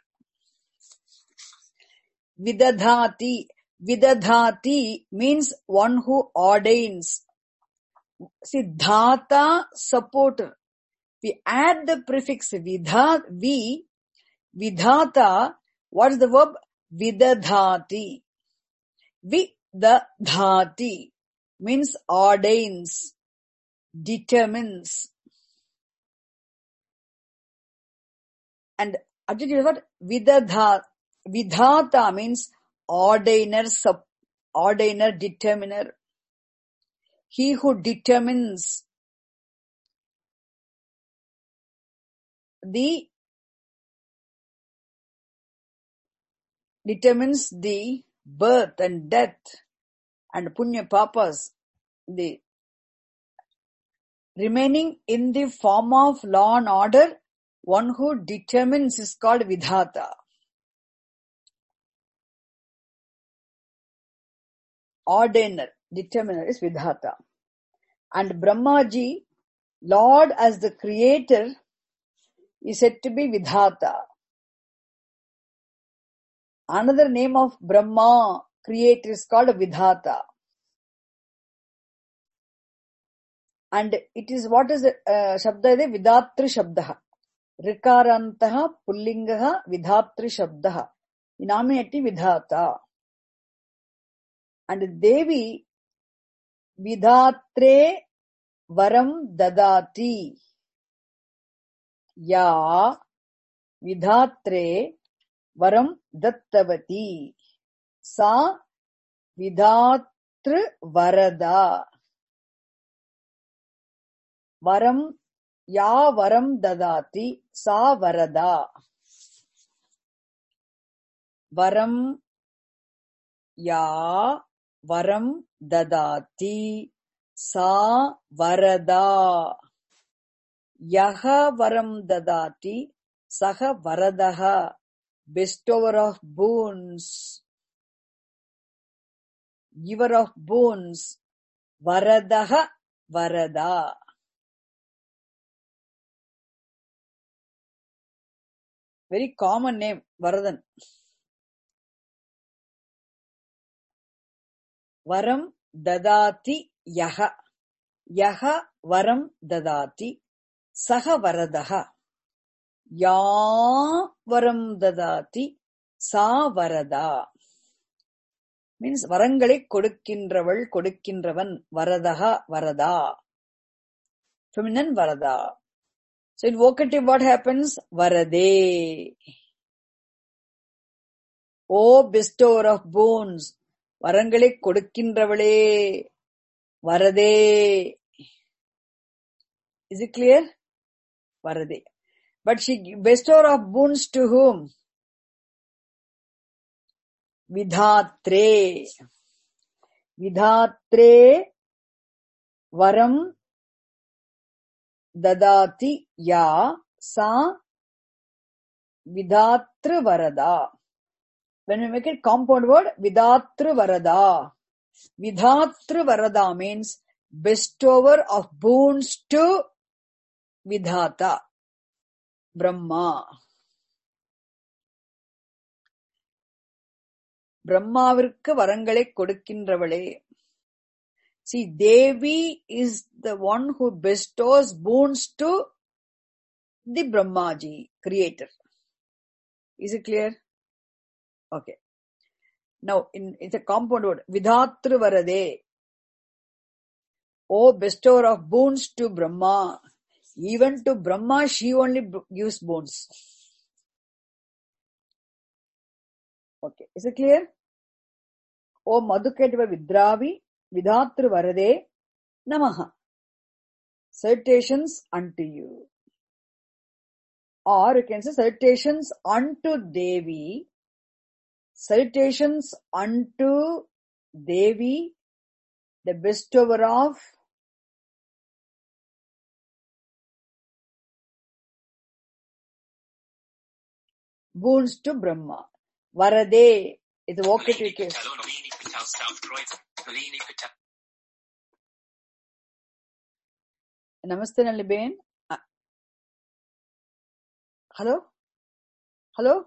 Speaker 1: Vidadhati. Vidadhati means one who ordains. See, dhata, supporter. We add the prefix vidha, vi, vidhata. What is the verb? Vidadhati. Vidadhati means ordains, determines. And adjective what? Vidhata means ordainer, ordainer, determiner. He who determines the birth and death and punya papas, the remaining in the form of law and order, one who determines is called Vidhata. Ordainer, determiner is Vidhata. And Brahmaji, Lord as the creator, is said to be Vidhata. Another name of Brahma, creator, is called Vidhata. And it is, what is the Shabda? Vidhatri Shabdaha. Rikarantaha Pullingaha Vidhatri Shabdaha. Nominative Vidhata. And Devi Vidhatre Varam Dadati. Ya Vidhatre Varam Dattavati. Sa Vidhatru Varada. Varam, ya varam dadati, sa varada. Varam, ya varam dadati, sa varada. Yaha varam dadati, saha varadaha. Bestower of boons. Giver of boons. Varadaha, varada. Very common name, Varadan. Varam dadati yaha. Yaha varam dadati. Saha varadaha. Ya varam dadati. Sa varada. Means varangalai kodukkinraval, kodukkinravan. Varadaha, varada. feminine Varada. So in vocative what happens? Varade. O bestower of boons, Varangale kodukkinravale, Varade. Is it clear? Varade. But she bestower of boons to whom? Vidhatre. Vidhatre varam dadati ya sa vidhatra varada. When we make it compound word, vidhatra varada. Vidhatra varada means bestower of boons to vidhata, Brahma. Brahmavirku varangale kodukkinravale. See, Devi is the one who bestows boons to the Brahmaji, creator. Is it clear? Okay. Now, it's a compound word. Vidhatru varade. O bestower of boons to Brahma. Even to Brahma, she only gives boons. Okay. Is it clear? O Madhuketava Vidravi. Vidhatru varade. Namaha. Salutations unto you. Or you can say salutations unto Devi. Salutations unto Devi, the bestower of boons to Brahma. Varade is a vocative case. Namaste Naliben. Hello? Hello?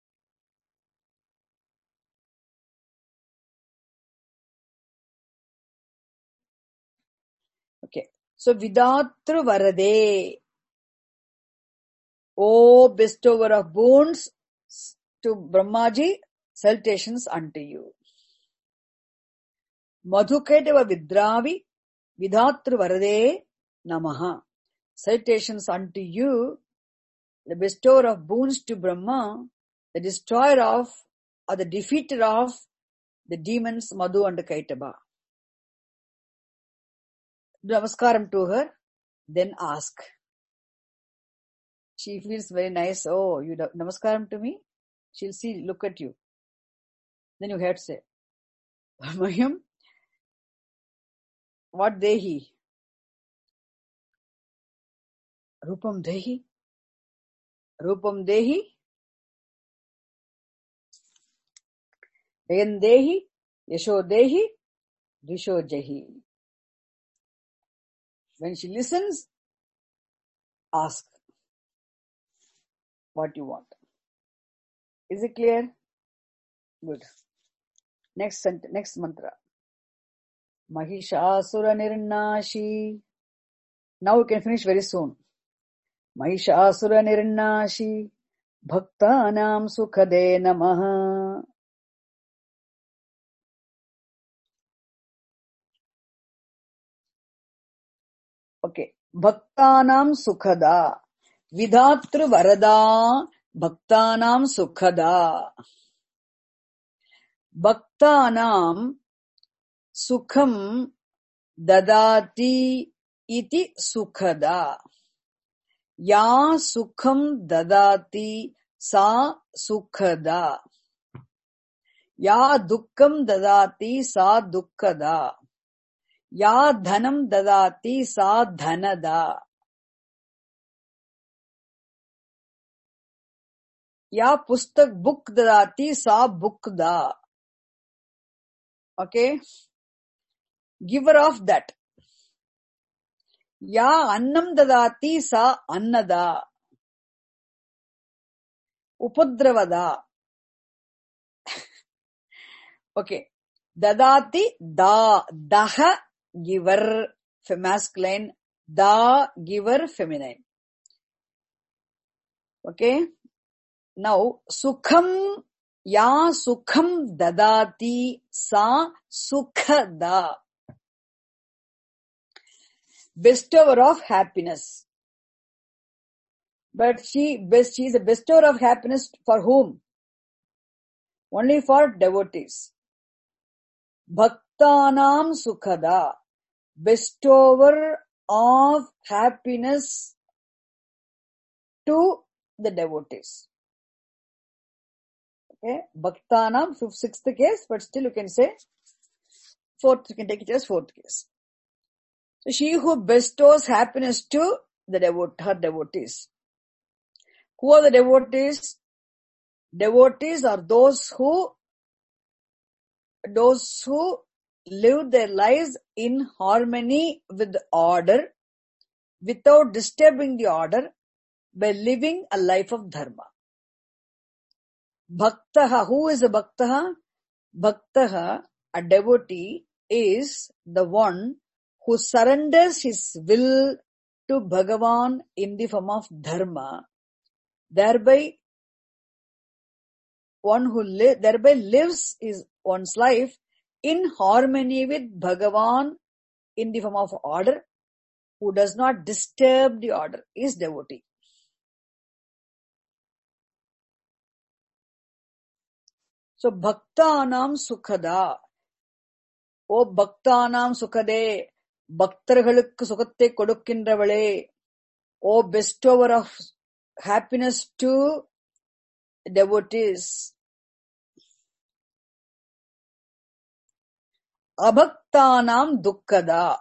Speaker 1: Okay. So Vidhatru Varade. O bestower of boons to Brahmaji, salutations unto you. Madhuketava Vidravi, Vidhatru Varade, Namaha. Salutations unto you, the bestower of boons to Brahma, the destroyer of, or the defeater of the demons Madhu and Kaitaba. Do namaskaram to her, then ask. She feels very nice. Oh, you namaskaram to me? She'll see, look at you. Then you have to say, Mayam, what dehi? Rupam dehi? Rupam dehi? Dayan dehi? Yasho dehi? Risho jahi. When she listens, ask what you want. Is it clear? Good. Next mantra. Mahishasura nirnashi. Now we can finish very soon. Mahishasura nirnashi. Bhaktanam sukhade namaha. Okay. Bhaktanam sukhada. Vidhatru varada. Bhaktanam sukhada. Bhaktanam sukham dadati iti sukhada. Ya sukham dadati sa sukhada. Ya dukkam dadati sa dukkada. Ya dhanam dadati sa dhanada. Ya pustak book dadati sa bookda. Okay? Giver of that. Ya annam dadati sa annada. Upudravada. Okay. Dadati da. Daha giver masculine. Da giver feminine. Okay. Now sukham. Ya sukham dadati sa sukhada. bestower of happiness. But she is a bestower of happiness for whom? Only for devotees. Bhaktanam sukhada, bestower of happiness to the devotees. Okay, Bhaktanam, sixth case, but still you can say fourth, you can take it as fourth case. So she who bestows happiness to her devotees. Who are the devotees? Devotees are those who live their lives in harmony with the order, without disturbing the order, by living a life of dharma. Bhaktaha, who is a bhaktaha? Bhaktaha, a devotee, is the one who surrenders his will to Bhagavan in the form of dharma, thereby lives one's life in harmony with Bhagavan in the form of order, who does not disturb the order, is devotee. So, Bhaktanam Sukhada. O Bhaktanam Sukhade, Bhaktargalukku Sukhatte Kodukkinravale. O bestower of happiness to devotees. Abhaktanam Dukkada.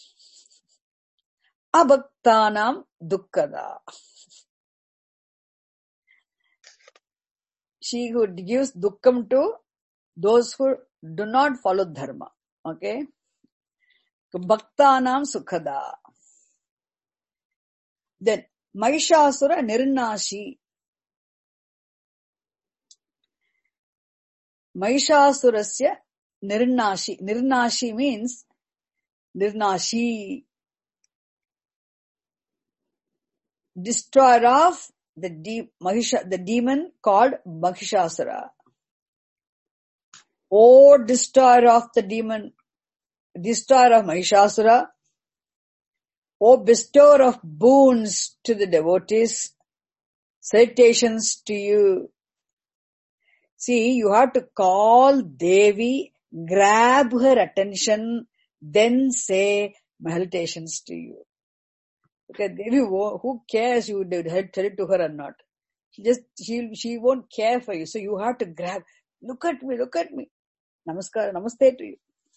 Speaker 1: Abhaktanam Dukkada. She who gives dukkam to those who do not follow dharma. Okay? Bhaktanam Sukhada. Then, Mahishasura Nirnashi. Mahishasura Nirnashi. Nirnashi means Nirnashi, destroyer of the demon called Mahishasura. O destroyer of the demon, destroyer of Mahishasura, O bestower of boons to the devotees, salutations to you. See, you have to call Devi, grab her attention, then say salutations to you. Okay, Devi, who cares you tell it to her or not? She won't care for you. So you have to grab, look at me. Namaskar, namaste to you.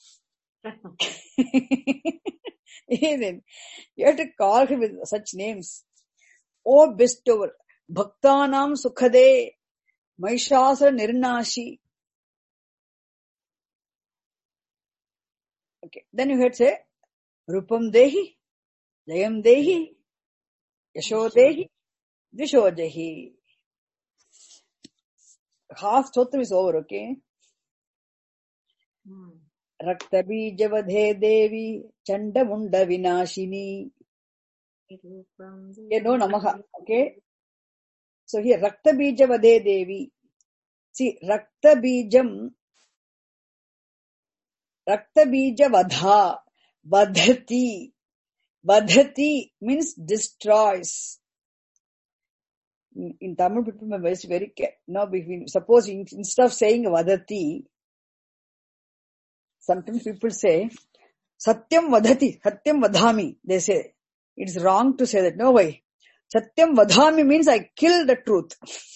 Speaker 1: You have to call her with such names. O bestower, Bhaktanam Sukhade, Mahishasura Nirnashi. Okay, then you have to say, Rupam Dehi, Jayam Dehi, Yasho Dehi, Visho Dehi. Half stotram is over, okay? Raktabijavadhe Devi, Chandamunda Vinashini. No Namaha, okay? So here, Raktabijavadhe Devi. See, Raktabijam, Raktabijavadha, Vadhati. Vadhati means destroys. In Tamil, people are very now, suppose instead of saying Vadhati, sometimes people say, Satyam Vadhati, Satyam Vadhami. They say, it's wrong to say that. No way. Satyam Vadhami means I kill the truth.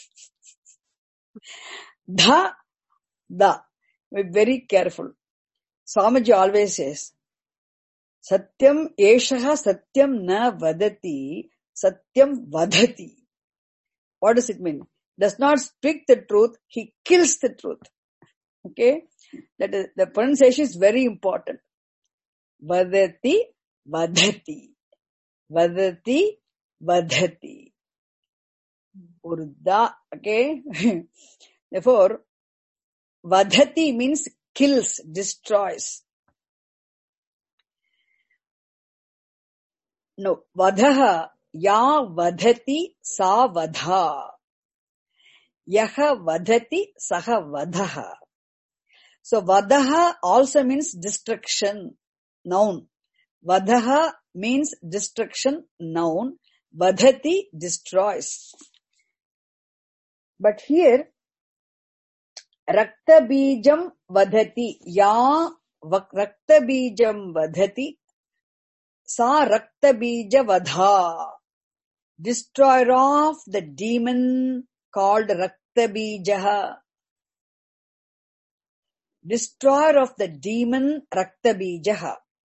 Speaker 1: Da. We're very careful. Swamiji always says, Satyam Eshaha Satyam na Vadati, Satyam Vadhati. What does it mean? Does not speak the truth, he kills the truth. Okay? That is, the pronunciation is very important. Vadati, Vadhati. Vadati, Vadhati. Urda, okay? Therefore, Vadhati means kills, destroys. No, Vadhaha, Ya Vadhati, Sa Vadha. Yaha Vadhati, Saha Vadhaha. So, Vadaha also means destruction, noun. Vadaha means destruction, noun. Vadhati destroys. But here, Raktabijam vadhati. Ya Raktabijam vadhati. Sa Raktabija vadha. Destroyer of the demon called Raktabijaha. Destroyer of the demon Raktabijaha.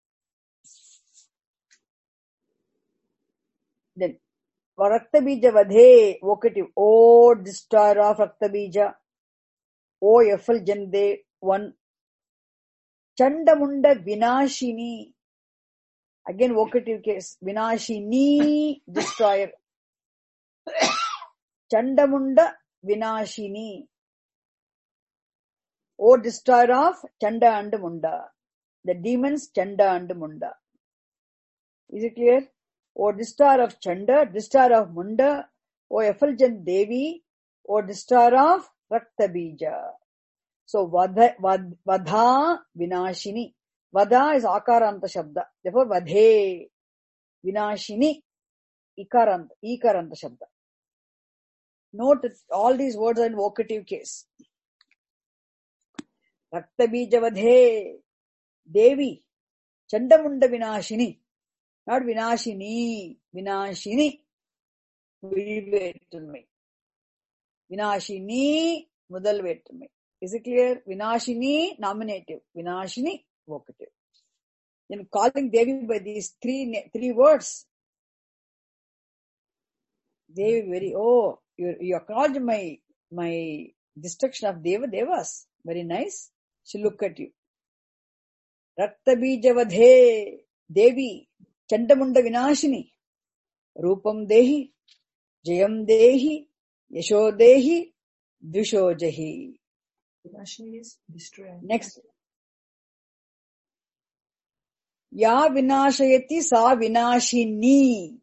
Speaker 1: Then, Raktabija vadhe, vocative. O destroyer of Raktabija. O effulgente one. Chandamunda Vinashini. Again vocative case. Vinashini, destroyer. Chandamunda Vinashini. O destroyer of Chanda and Munda. The demons Chanda and Munda. Is it clear? O destroyer of Chanda, destroyer of Munda. O effulgent Devi. O destroyer of Raktabija. So Vadha Vinashini. Vada is Akaranta Shabda. Therefore Vadhe Vinashini Ikaranta Shabda. Note that all these words are in vocative case. Raktabija Vadhe Devi Chandamunda Vinashini. Not Vinashini. Vinashini. Vilvettumai. Vinashini Mudal Vettumai. Is it clear? Vinashini nominative. Vinashini vocative. Then calling Devi by these three words. Devi you acknowledge my destruction of Devas. Very nice. She look at you. Raktabija vadhe Devi Chandamunda Vinashini. Rupam dehi. Jayam dehi. Yasho dehi. Dvisho jahi.
Speaker 3: Vinashini is destroyer.
Speaker 1: Next. Ya vinashayati sa vinashini.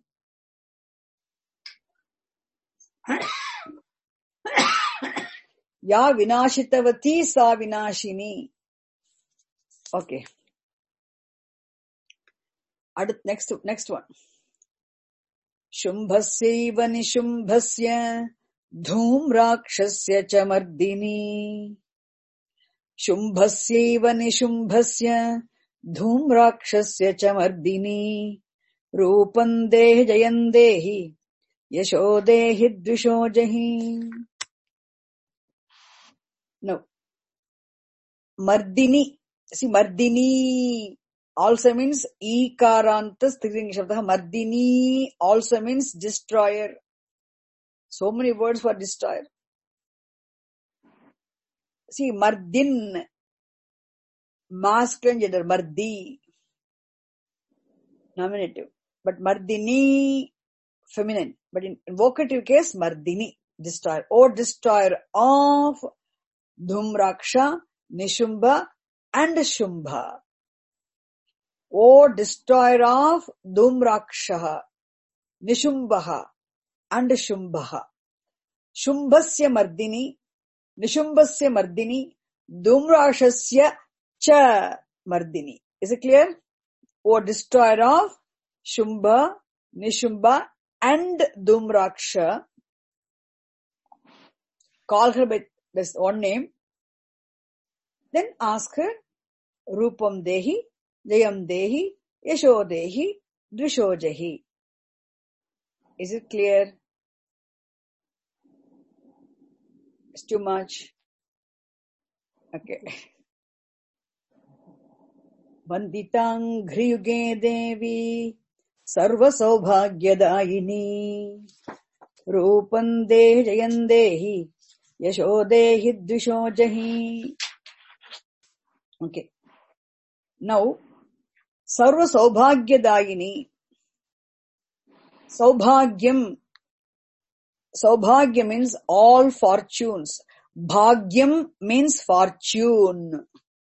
Speaker 1: Ya vinashitavati sa vinashini. Okay. Next one. Shumbhasyaiva nishumbhasya dhumrakshasya cha mardini. Shumbhasyaiva nishumbhasya dhumrakshasya cha mardini. Rupam dehi jayam dehi yasho dehi dvisho jahi. No. Mardini. See, Mardini also means Ikarantas Strilinga Shabdaha. Mardini also means destroyer. So many words for destroyer. See, Mardin, masculine gender, Mardi, nominative. But Mardini, feminine. But in vocative case, Mardini, destroyer. Or destroyer of Dhumraksha, Nishumbha and Shumbha. O destroyer of Dhumraksha, Nishumbha and Shumbha. Shumbhasya Mardini, Nishumbhasya Mardini, Dhumrakshasya cha Mardini. Is it clear? O destroyer of Shumbha, Nishumbha and Dhumraksha. Call her by this one name. Then ask her, Rupam Dehi, Jayam Dehi, Yasho Dehi, Dvisho Jahi. Is it clear? It's too much. Okay. Vanditang Ghriyuge Devi, Sarva Saubhagyadayini. Rupam Dehi, Jayam Dehi, Yasho Dehi, Dvisho Jahi. Okay. Now, Sarva Saubhagyadayini. Saubhagyam. Saubhagya means all fortunes. Bhagyam means fortune.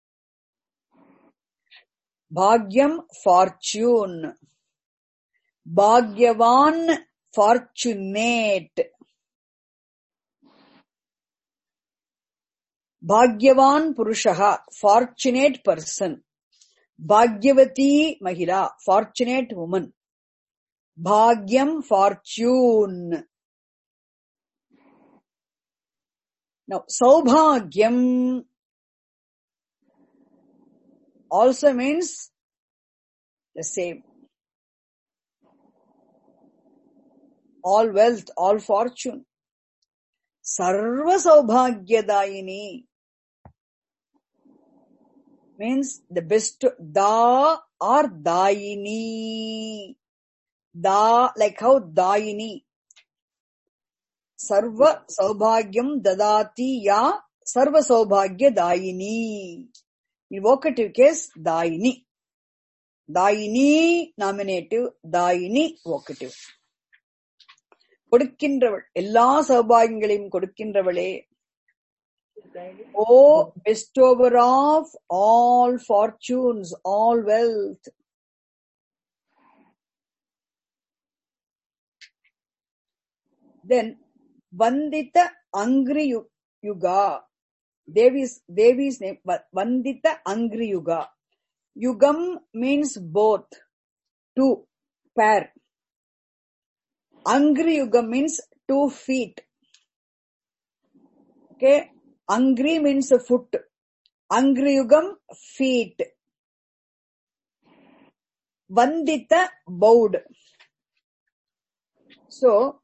Speaker 1: Bhagyam, fortune. Bhagyavan, fortunate. Bhagyavan Purushaha, fortunate person. Bhagyavati Mahila, fortunate woman. Bhagyam, fortune. Now, Saubhagyam also means the same. All wealth, all fortune. Sarva Saubhagyadayini means the best. Da or Dayini. Da, like how Dayini. Sarva Saubhagyam Dadati Ya Sarva Saubhagyadayini. In vocative case, Dayini. Dayini nominative, Dayini vocative. கொடுக்கின்றவள் எல்லா சௌபாகியங்களையும் கொடுக்கின்றவளே. O bestower of all fortunes, all wealth. Then Vandita Angri Yuga. Devi's name, Vandita Angri Yuga. Yugam means both, two, pair. Angri Yuga means 2 feet. Okay, Angri means a foot. Angri Yugam, feet. Vandita, bowed. So,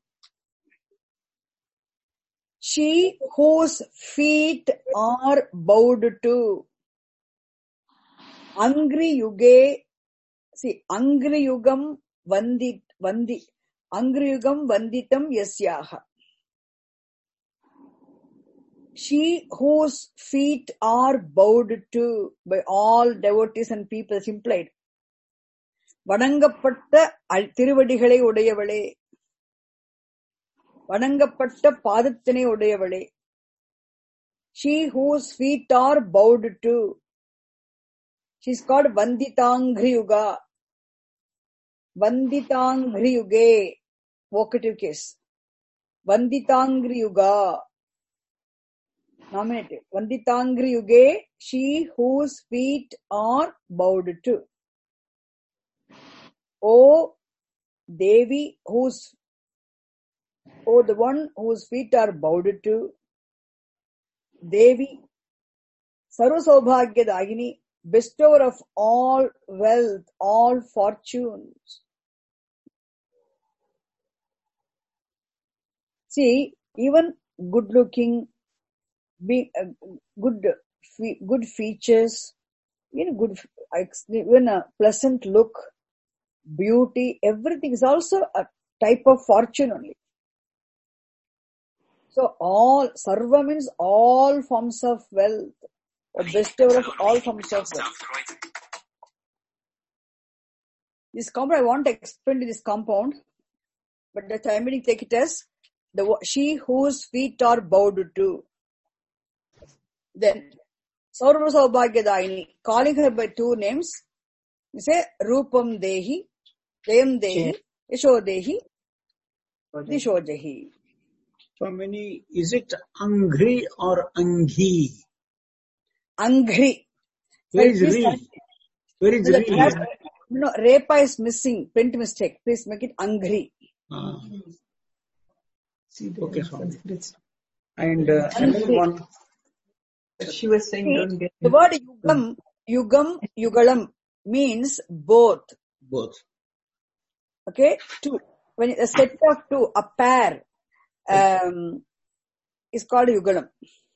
Speaker 1: she whose feet are bowed to. Angri Yuge, see, Angri Yugam Angri Yugam Vanditam Yasyaha. She whose feet are bowed to by all devotees and people is implied. Vanangapatta Tiruvadigalai Udayavale. Vanangapatta Padathane Udayavale. She whose feet are bowed to. She is called Vanditangri Yuga. Vanditangri Yuge. Vocative case. Vanditangri Yuga. Nominative. Vanditangri Yuge. She whose feet are bowed to. O Devi, the one whose feet are bowed to. Devi, Sarva Saubhagyadayini, bestower of all wealth, all fortunes. See, even good looking, good features, even a pleasant look, beauty, everything is also a type of fortune only. So Sarva means all forms of wealth, or bestower of all forms of wealth. This compound, I want to explain this compound, but the time will take it as she whose feet are bowed to. Then, Sarva Saubhagyadayini, calling her by 2 names, you say Rupam Dehi, Jayam Dehi, Yasho Dehi, Dishojahi.
Speaker 4: Swamini, is it Angri or Anghi?
Speaker 1: Angri.
Speaker 4: Where is Re? Where is Re?
Speaker 1: No, Repa is missing. Print mistake. Please make it Angri.
Speaker 4: Okay, Swami. And another one.
Speaker 3: She was saying, don't get
Speaker 1: the word Yugam, Yugalam means both.
Speaker 4: Both.
Speaker 1: Okay, 2. When a set of 2, a pair, is called Yugalam.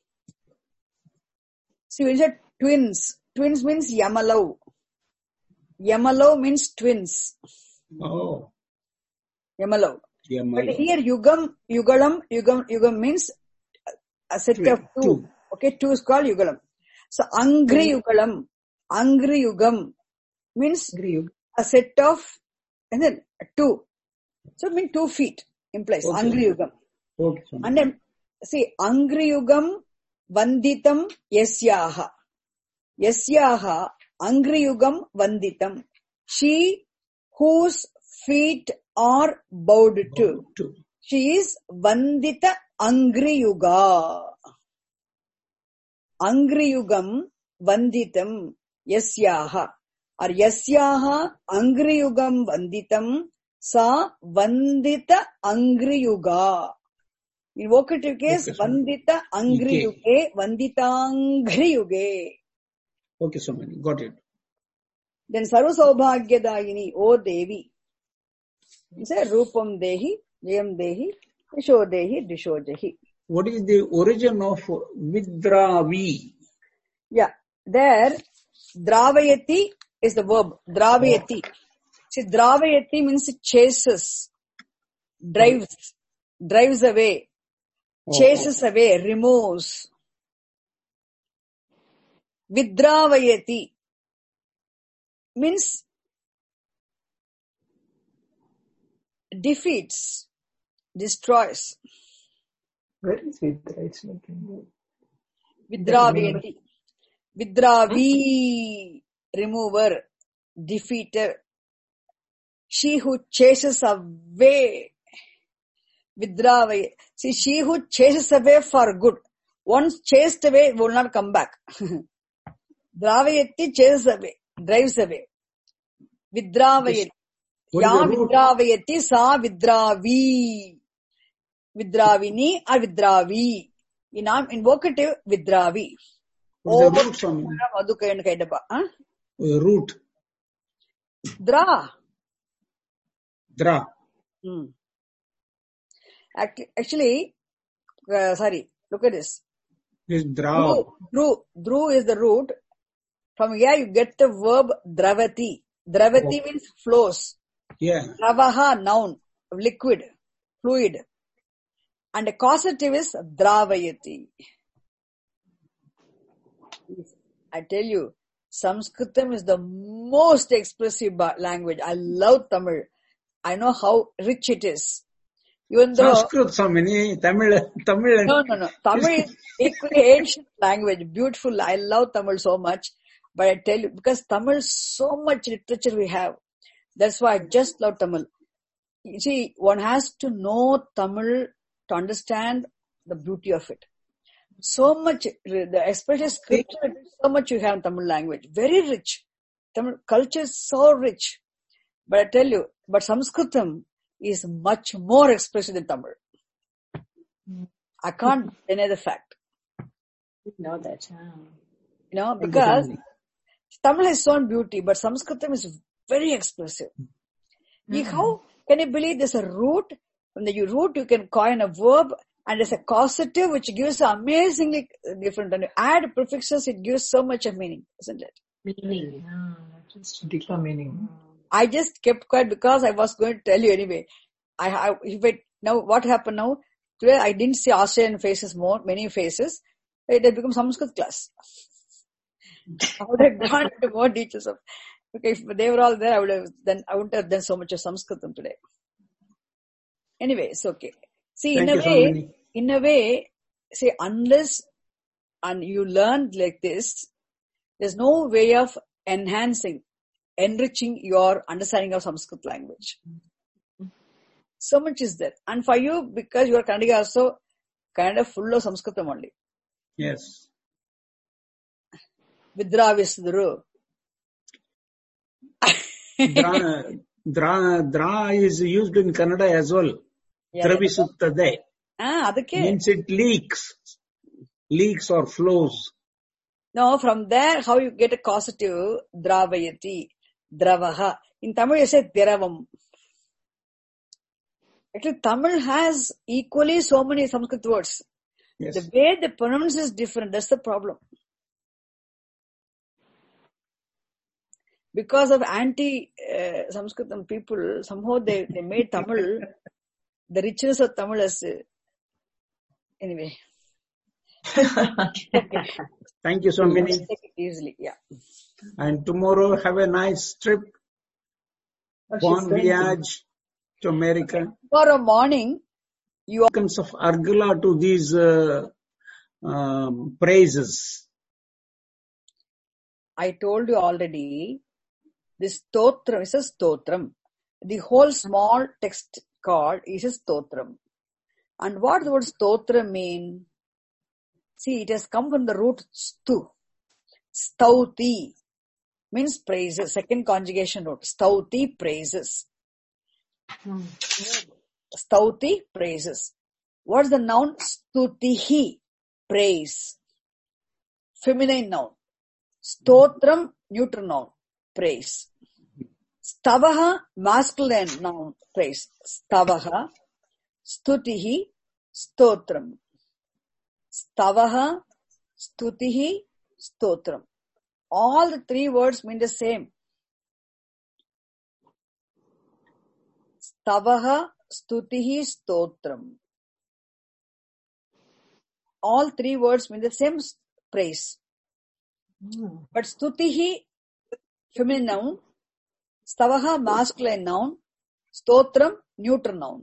Speaker 1: See, when you say twins, twins means Yamalau. Yamalau means twins.
Speaker 4: Oh.
Speaker 1: Yamalau. But here Yugalam means a set of 2. Okay, 2 is called Yugalam. So Angri Yugam means a set of, and then 2. So it means 2 feet implies. Okay. Angri Yugam.
Speaker 4: Okay.
Speaker 1: And then see, Angri Yugam Vanditam Yasyaha. Yasyaha Angri Yugam Vanditam. She whose feet are bowed to. She is Vandita Angri Yuga. Angri Yugam Vanditam Yasyaha. or yasyaha angriyugam vanditam sa vandita angriyuga. In vocative case,
Speaker 4: Okay, Swami.
Speaker 1: vandita angriyuge, vanditangriyuge.
Speaker 4: Okay, Swami. Got it.
Speaker 1: Then sarva saubhagyadayini, O Devi. Say rupam dehi, jayam dehi, disho dehi, disho dehi.
Speaker 4: What is the origin of Vidravi?
Speaker 1: Yeah, there, dravayati is the verb, dravayati. See, dravayati means it chases, drives away, chases away, removes. Vidravayati means defeats, destroys.
Speaker 3: Where is Vidra? It's not in
Speaker 1: Vidravayati. Vidravi, remover, defeater. She who chases away. Vidravayati. See, she who chases away for good. Once chased away, will not come back. Dravayati chases away, drives away. Vidravayati. Ya vidravayati sa vidravi. Vidravini or vidravi. In vocative, vidravi.
Speaker 4: What is the root, Swami? Root.
Speaker 1: Dra.
Speaker 4: Dra.
Speaker 1: Actually, sorry, look at this.
Speaker 4: Is dra.
Speaker 1: Dhru is the root. From here you get the verb dravati. Dravati means flows.
Speaker 4: Yeah.
Speaker 1: Dravaha, noun, liquid, fluid. And the causative is dravayati. I tell you, Sanskritam is the most expressive language. I love Tamil. I know how rich it is. Even though
Speaker 4: Sanskrit, Swami, Tamil.
Speaker 1: No. Tamil is equally ancient language, beautiful. I love Tamil so much. But I tell you, because Tamil, so much literature we have. That's why I just love Tamil. You see, one has to know Tamil to understand the beauty of it. So much, especially scripture, so much you have in Tamil language. Very rich. Tamil culture is so rich. But I tell you, but Sanskritam is much more expressive than Tamil. I can't deny the fact.
Speaker 3: You know that.
Speaker 1: Because Tamil has its own beauty, but Sanskritam is very expressive. How can you believe there's a root? From the root you can coin a verb, and there's a causative which gives amazingly different. And you add prefixes, it gives so much of meaning, isn't it?
Speaker 3: Meaning. Just particular meaning.
Speaker 1: I just kept quiet because I was going to tell you anyway. Now what happened now? Today I didn't see Australian faces many faces. It has become Sanskrit class. I would have gone into more details of. Okay, if they were all there, I wouldn't have done so much of Sanskritam today. Anyway, it's okay. See, in a way, see, unless and you learn like this, there's no way of enriching your understanding of Sanskrit language. So much is there. And for you, because you are Kannadiga also, kind of full of Sanskritam only.
Speaker 4: Yes.
Speaker 1: Vidravisdru.
Speaker 4: Dra is used in Kannada as well. Dravisuttade. Means it leaks or flows.
Speaker 1: No, from there, how you get a causative, dravayati, dravaha. In Tamil, you say diravam. Actually, Tamil has equally so many Sanskrit words.
Speaker 4: Yes.
Speaker 1: The way they pronounce is different. That's the problem. Because of anti-Sanskritam people, somehow they made Tamil, the richness of Tamil as... Anyway. Okay.
Speaker 4: Thank you so much.
Speaker 1: Take it easily, yeah.
Speaker 4: And tomorrow have a nice trip. Bon voyage to America.
Speaker 1: Tomorrow morning, you are...
Speaker 4: of Argala to these praises.
Speaker 1: I told you already, this stotram is a stotram. The whole small text called is a stotram. And what the word stotram mean? See, it has come from the root stu. Stauti. means praises. Second conjugation root. Stauti, praises. Stauti, praises. What's the noun? Stutihi, praise. Feminine noun. Stotram, neutral noun, praise. Stavaha, masculine noun, praise. Stavaha, stutihi, stotram. Stavaha, stutihi, stotram. All the three words mean the same. Stavaha, stutihi, stotram. All three words mean the same praise. But stutihi, feminine noun. Stavaha, masculine noun. Stotram, neutral noun.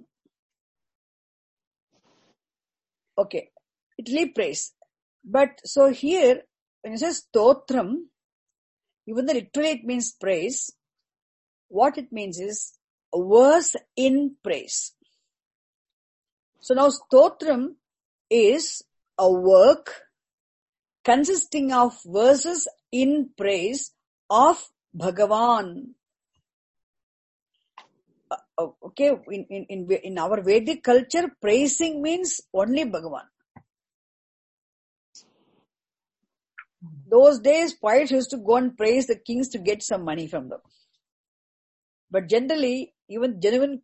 Speaker 1: Okay. It will praise. But so here, when you say stotram, even though literally it means praise, what it means is a verse in praise. So now stotram is a work consisting of verses in praise of Bhagavan. Okay, in our Vedic culture, praising means only Bhagavan. Those days, poets used to go and praise the kings to get some money from them. But generally, even genuine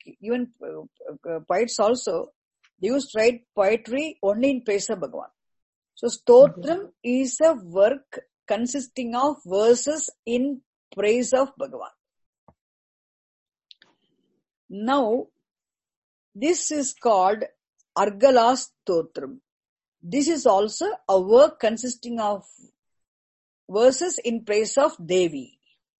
Speaker 1: poets also, they used to write poetry only in praise of Bhagavan. So, Stotram is a work consisting of verses in praise of Bhagavan. Now, this is called Argala Stotram. This is also a work consisting of verses in praise of Devi.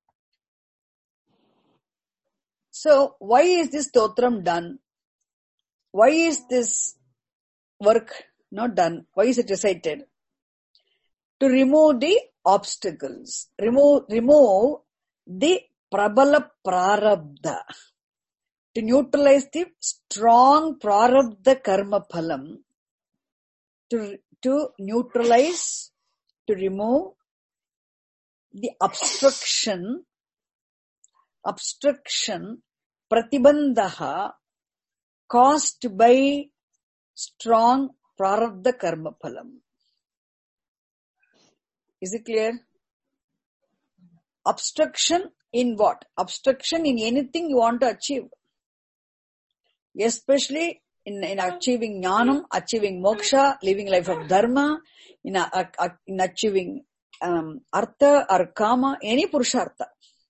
Speaker 1: So, why is this Stotram done? Why is this work not done? Why is it recited? To remove the obstacles. Remove the Prabala Prarabdha. To neutralize the strong Prarabdha Karma Phalam. To neutralize, to remove the obstruction, pratibandha caused by strong prarabdha karma phalam. Is it clear? Obstruction in what? Obstruction in anything you want to achieve. Especially in achieving jnanam, achieving moksha, living life of dharma, in achieving artha or kama, any purushartha.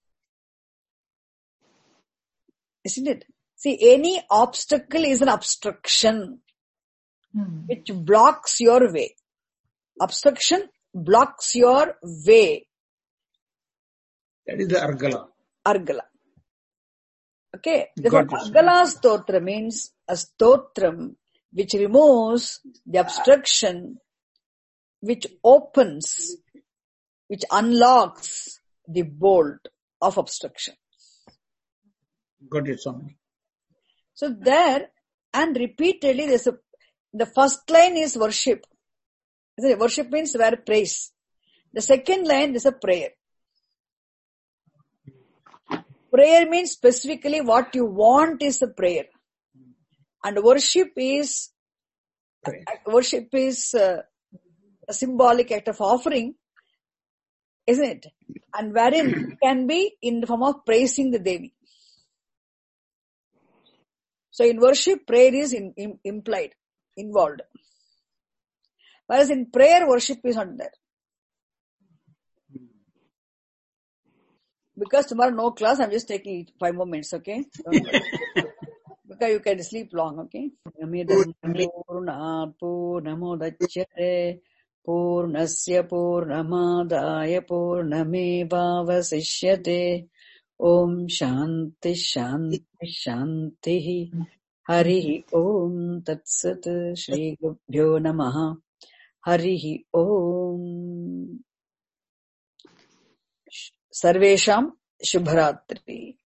Speaker 1: Isn't it? See, any obstacle is an obstruction which blocks your way. Obstruction blocks your way.
Speaker 4: That is the Argala.
Speaker 1: Argala. Okay. Therefore, Argala Stotra means a stotram which removes the obstruction, which opens, which unlocks the bolt of obstruction.
Speaker 4: Got it, Swami.
Speaker 1: So there, and repeatedly, the first line is worship. Worship means where praise. The second line is a prayer. Prayer means specifically what you want is a prayer. And worship is a symbolic act of offering, isn't it? And wherein it can be in the form of praising the Devi. So in worship, prayer is implied, involved. Whereas in prayer, worship is not there. Because tomorrow no class, I'm just taking 5 more minutes, okay? Because you can sleep long, okay? Purnasya Purnamadaya Purnamevavasishyate. Om Shanti Shanti Shanti. Harihi Om Tatsat. Shri Gubhyo Namaha. Harihi Om. Sarvesham Shubharatri.